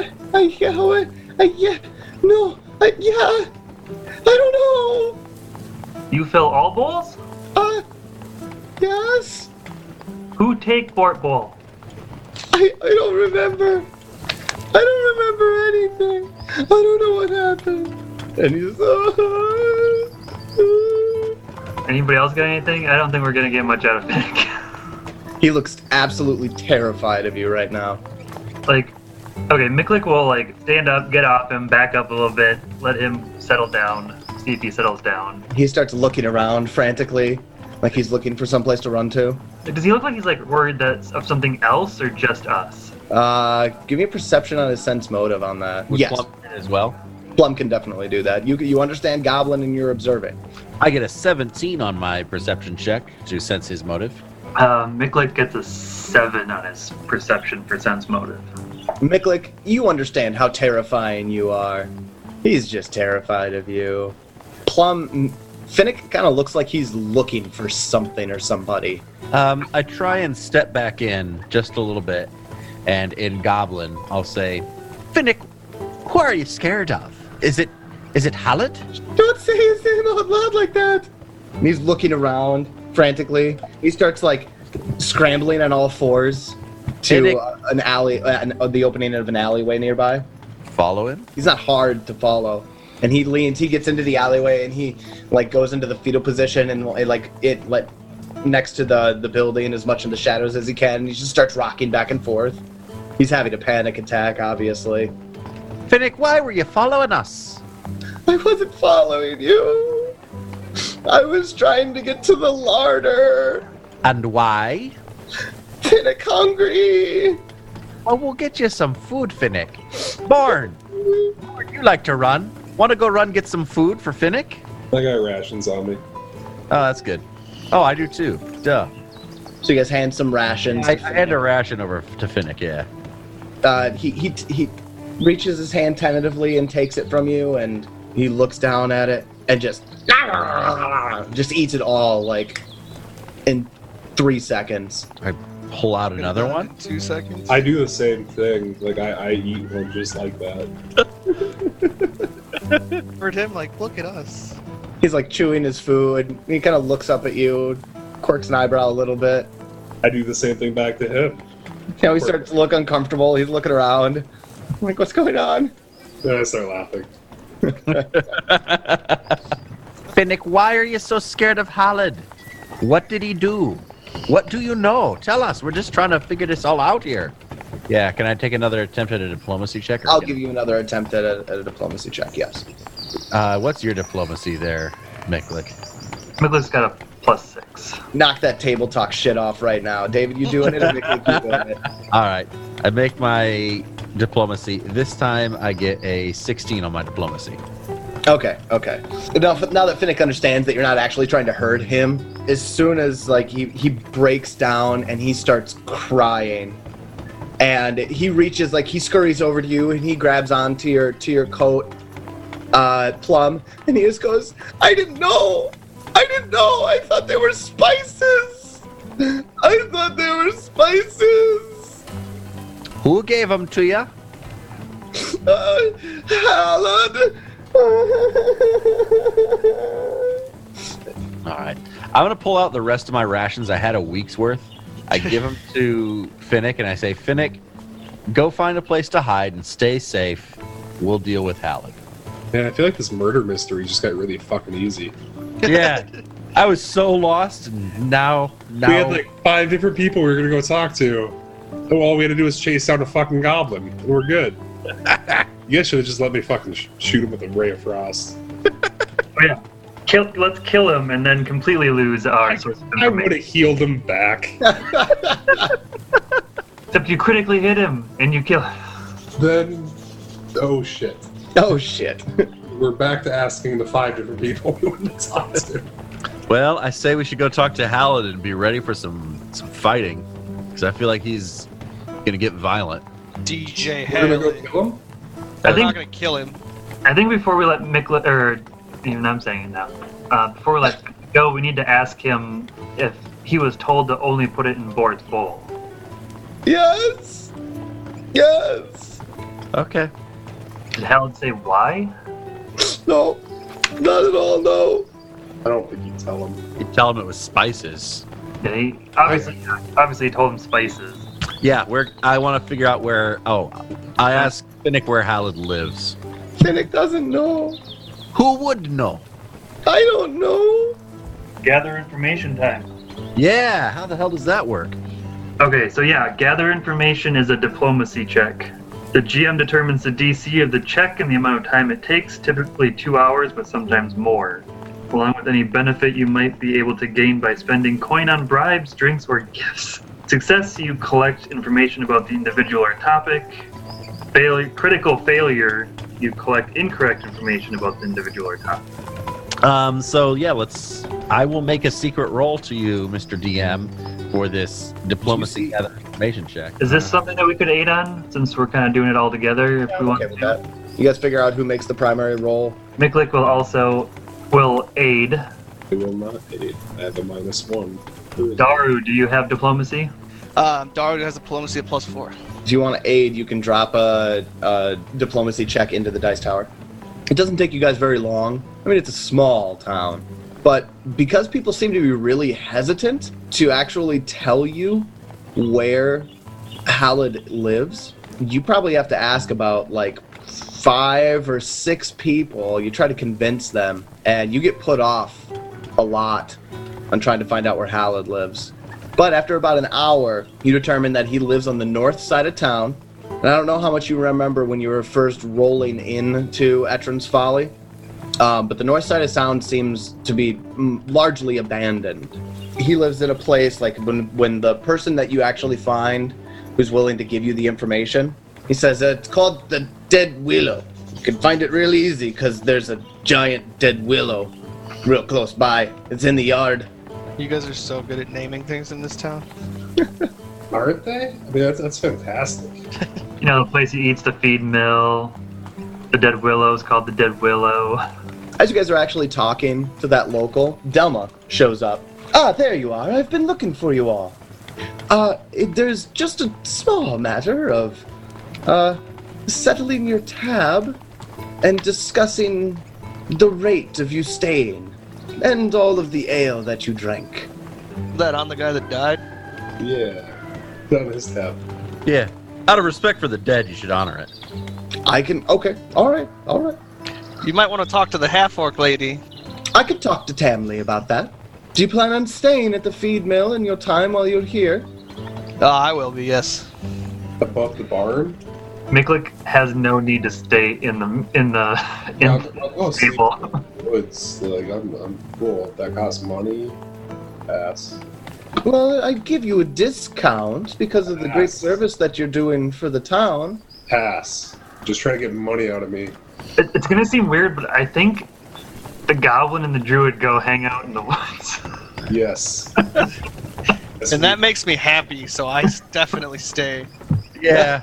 I don't know. You fill all bowls? Yes. Who take Bort bowl? I don't remember. I don't remember anything. I don't know what happened. And he's Anybody else got anything? I don't think we're gonna get much out of Finnick. He looks absolutely terrified of you right now. Like, okay, Miklik will like stand up, get off him, back up a little bit, let him settle down, see if he settles down. He starts looking around frantically, like he's looking for someplace to run to. Does he look like he's like worried that of something else or just us? Give me a perception on his sense motive on that. Would Yes, Plum as well? Plum can definitely do that. You understand Goblin and you're observing. I get a 17 on my perception check to sense his motive. Miklik gets a 7 on his perception for sense motive. Miklik, you understand how terrifying you are. He's just terrified of you. Plum, Finnick kind of looks like he's looking for something or somebody. I try and step back in just a little bit, and in Goblin, I'll say, Finnick, who are you scared of? Is it Hallett? Don't say his name out loud like that. And he's looking around frantically. He starts like scrambling on all fours to an alley, the opening of an alleyway nearby. Follow him? He's not hard to follow. And he gets into the alleyway and he like goes into the fetal position and next to the building as much in the shadows as he can. And he just starts rocking back and forth. He's having a panic attack, obviously. Finnick, why were you following us? I wasn't following you. I was trying to get to the larder. And why? Finnick hungry. Well, we'll get you some food, Finnick. Born, you like to run. Want to go run get some food for Finnick? I got rations on me. Oh, that's good. Oh, I do too. Duh. So you guys hand some rations. I hand a ration over to Finnick, yeah. He reaches his hand tentatively and takes it from you, and he looks down at it and just eats it all like in 3 seconds. I pull out another one. 2 seconds. I do the same thing. Like I eat one just like that. For him, like, look at us. He's like chewing his food. He kind of looks up at you, quirks an eyebrow a little bit. I do the same thing back to him. Now he starts to look uncomfortable. He's looking around. I'm like, what's going on? Then I start laughing. Finnick, why are you so scared of Hallett? What did he do? What do you know? Tell us. We're just trying to figure this all out here. Yeah, can I take another attempt at a diplomacy check? I'll give you another attempt at a diplomacy check, yes. What's your diplomacy there, Miklik? Miklik's got a +6. Knock that table talk shit off right now. David, you doing it or Miklik, you doing it? All right. I make my diplomacy. This time I get a 16 on my diplomacy. Okay. Now that Finnick understands that you're not actually trying to hurt him, as soon as like he breaks down and he starts crying, and he reaches like he scurries over to you and he grabs onto your coat, Plum, and he just goes, I didn't know. I thought they were spices. Who gave them to you? Hallett. All right. I'm going to pull out the rest of my rations. I had a week's worth. I give them to Finnick, and I say, Finnick, go find a place to hide and stay safe. We'll deal with Halid. Man, I feel like this murder mystery just got really fucking easy. Yeah. I was so lost, and now... We had like 5 different people we were going to go talk to. And all we had to do was chase down a fucking goblin. And we're good. You guys should have just let me fucking shoot him with a ray of frost. Oh yeah, let's kill him and then completely lose our source of I would have information. healed him back. Except you critically hit him and you kill him. Then, oh shit. Oh shit. We're back to asking the 5 different people we wanted to talk to. Well, I say we should go talk to Halid and be ready for some fighting. Because I feel like he's going to get violent. DJ We're gonna go Haley. kill him? We're think- not gonna kill him. I think before we let Mikla, or even I'm saying it now, before we let go, we need to ask him if he was told to only put it in Bort's bowl. Yes. Yes. Okay. Did Halid say why? No. Not at all. No. I don't think you tell him. You tell him it was spices. Did he? Obviously he told him spices. Yeah, I want to figure out where... Oh, I asked Finnick where Halid lives. Finnick doesn't know. Who would know? I don't know. Gather information time. Yeah, how the hell does that work? Okay, so yeah, gather information is a diplomacy check. The GM determines the DC of the check and the amount of time it takes, typically 2 hours, but sometimes more, along with any benefit you might be able to gain by spending coin on bribes, drinks, or gifts. Success, you collect information about the individual or topic. Critical failure, you collect incorrect information about the individual or topic. So yeah, I will make a secret roll to you, Mr. DM, for this diplomacy gather information check. Is this something that we could aid on, since we're kind of doing it all together, if we want Okay with to? that. You guys figure out who makes the primary roll. Miklik will aid. I will not aid. I have a -1. Daru, do you have diplomacy? Daru has a diplomacy of +4. If you want to aid, you can drop a diplomacy check into the dice tower. It doesn't take you guys very long. I mean, it's a small town. But because people seem to be really hesitant to actually tell you where Halid lives, you probably have to ask about like 5 or 6 people. You try to convince them, and you get put off a lot on trying to find out where Halid lives. But after about an hour, you determine that he lives on the north side of town. And I don't know how much you remember when you were first rolling into Etron's Folly, but the north side of town seems to be largely abandoned. He lives in a place like when the person that you actually find who's willing to give you the information, he says it's called the Dead Willow. You can find it real easy because there's a giant dead willow real close by. It's in the yard. You guys are so good at naming things in this town. Aren't they? I mean, that's fantastic. You know, the place he eats the feed mill. The Dead Willow is called the Dead Willow. As you guys are actually talking to that local, Delma shows up. Ah, there you are. I've been looking for you all. There's just a small matter of, settling your tab and discussing the rate of you staying and all of the ale that you drank. That on the guy that died? Yeah. Done his tab. Yeah. Out of respect for the dead, you should honor it. I can, okay, alright. You might want to talk to the half-orc lady. I could talk to Tamley about that. Do you plan on staying at the feed mill in your time while you're here? I will be, yes. Above the barn? Miklik has no need to stay in the I'll go sleep table. in the woods. Like, I'm cool. If that costs money, pass. Well, I'd give you a discount because of the great Yes. service that you're doing for the town. Pass. Just trying to get money out of me. It's gonna seem weird, but I think the goblin and the druid go hang out in the woods. Yes. That's And that makes me happy, so I definitely stay. Yeah.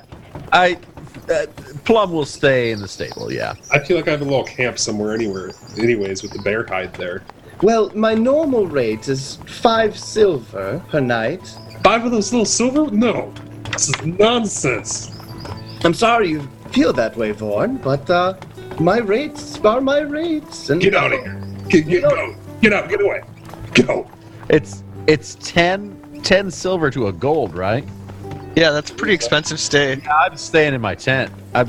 Plum will stay in the stable, yeah. I feel like I have a little camp somewhere anyways, with the bear hide there. Well, my normal rate is 5 silver per night. 5 of those little silver? No. This is nonsense. I'm sorry you feel that way, Vorn, but my rates are my rates. And Get out of here. Get out. Get away. Go. It's 10 silver to a gold, right? Yeah, that's a pretty expensive stay. Yeah, I'm staying in my tent.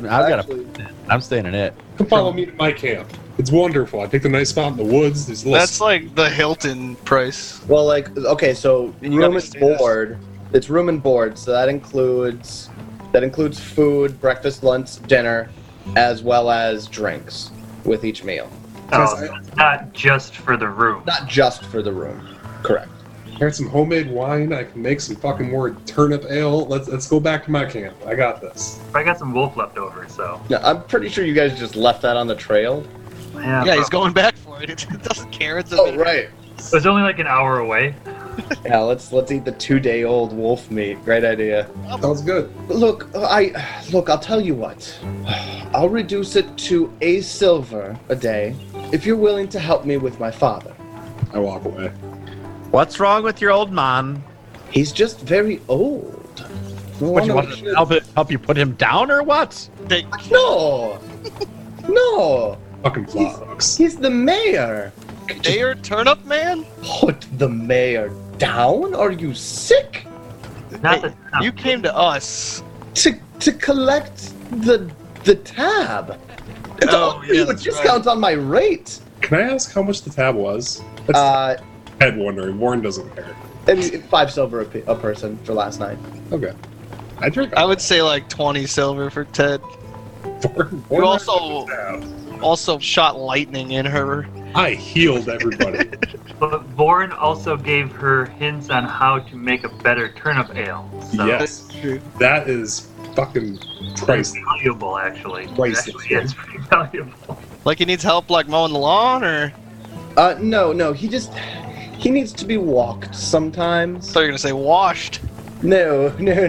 I'm staying in it. Come follow me to my camp. It's wonderful. I picked a nice spot in the woods. There's a little That's like the Hilton price. Well, like, okay, so You room gotta and say this. board. It's room and board, so that includes food, breakfast, lunch, dinner, as well as drinks with each meal. Oh, not just for the room. Not just for the room. Correct. I got some homemade wine. I can make some fucking more turnip ale. Let's go back to my camp. I got this. I got some wolf left over, so. Yeah, I'm pretty sure you guys just left that on the trail. Yeah, Yeah, he's going back for it. It doesn't care. It's a Oh, bit- right. It was only like an hour away. Yeah, let's eat the 2-day-old wolf meat. Great idea. Sounds good. Look, I'll tell you what. I'll reduce it to a silver a day if you're willing to help me with my father. I walk away. What's wrong with your old man? He's just very old. What, you want to help you put him down or what? They- No, no. Fucking flocks. He's the mayor. Mayor Turnip Man? Put the mayor down? Are you sick? Not Hey, the you came to us. To collect the tab. It's Oh, offer you yeah, a that's discount on my rate. Can I ask how much the tab was? That's head wondering. Warren doesn't care. And 5 silver a person for last night. Okay. I drink. I would say like 20 silver for Ted. Warren You also- tab. Also shot lightning in her. I healed everybody. But Vorn also gave her hints on how to make a better turnip ale. So Yes. That is fucking it's priceless. valuable, actually. Priceless, It actually is pretty valuable. Like he needs help like mowing the lawn, or No, he needs to be walked sometimes. I thought you were gonna say washed. No.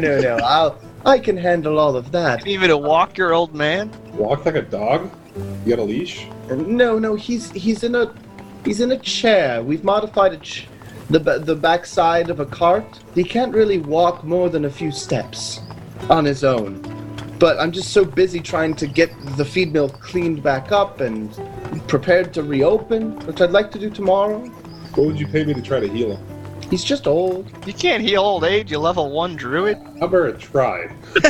I can handle all of that. You need me to walk your old man? Walk like a dog? You got a leash? No, he's in a chair. We've modified the backside of a cart. He can't really walk more than a few steps on his own. But I'm just so busy trying to get the feed mill cleaned back up and prepared to reopen, which I'd like to do tomorrow. What would you pay me to try to heal him? He's just old. You can't heal old age, you level 1 druid. How about a try?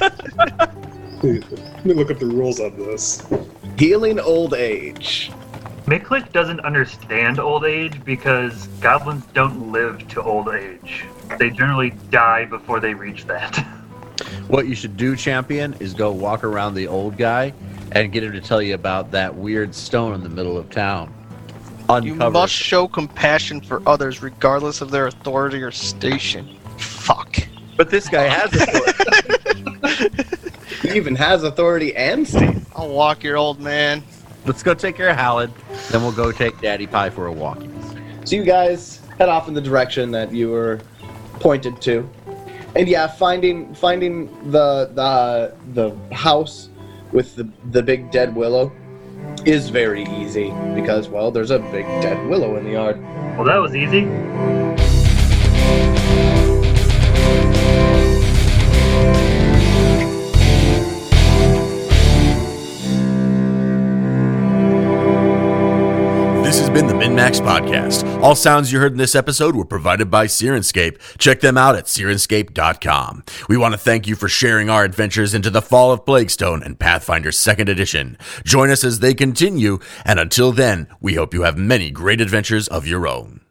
Let me look up the rules on this. Healing old age. Miklik doesn't understand old age because goblins don't live to old age. They generally die before they reach that. What you should do, champion, is go walk around the old guy and get him to tell you about that weird stone in the middle of town. You Uncovered. must show compassion for others regardless of their authority or station. Fuck. But this guy has it. He even has authority and state. I'll walk your old man. Let's go take care of Howland, then we'll go take Daddy Pie for a walk. So you guys head off in the direction that you were pointed to, and yeah, finding the house with the big dead willow is very easy because, well, there's a big dead willow in the yard. Well, that was easy. This has been the MinMax Podcast. All sounds you heard in this episode were provided by Sirenscape. Check them out at Sirenscape.com. We want to thank you for sharing our adventures into the Fall of Plaguestone and Pathfinder 2nd Edition. Join us as they continue, and until then, we hope you have many great adventures of your own.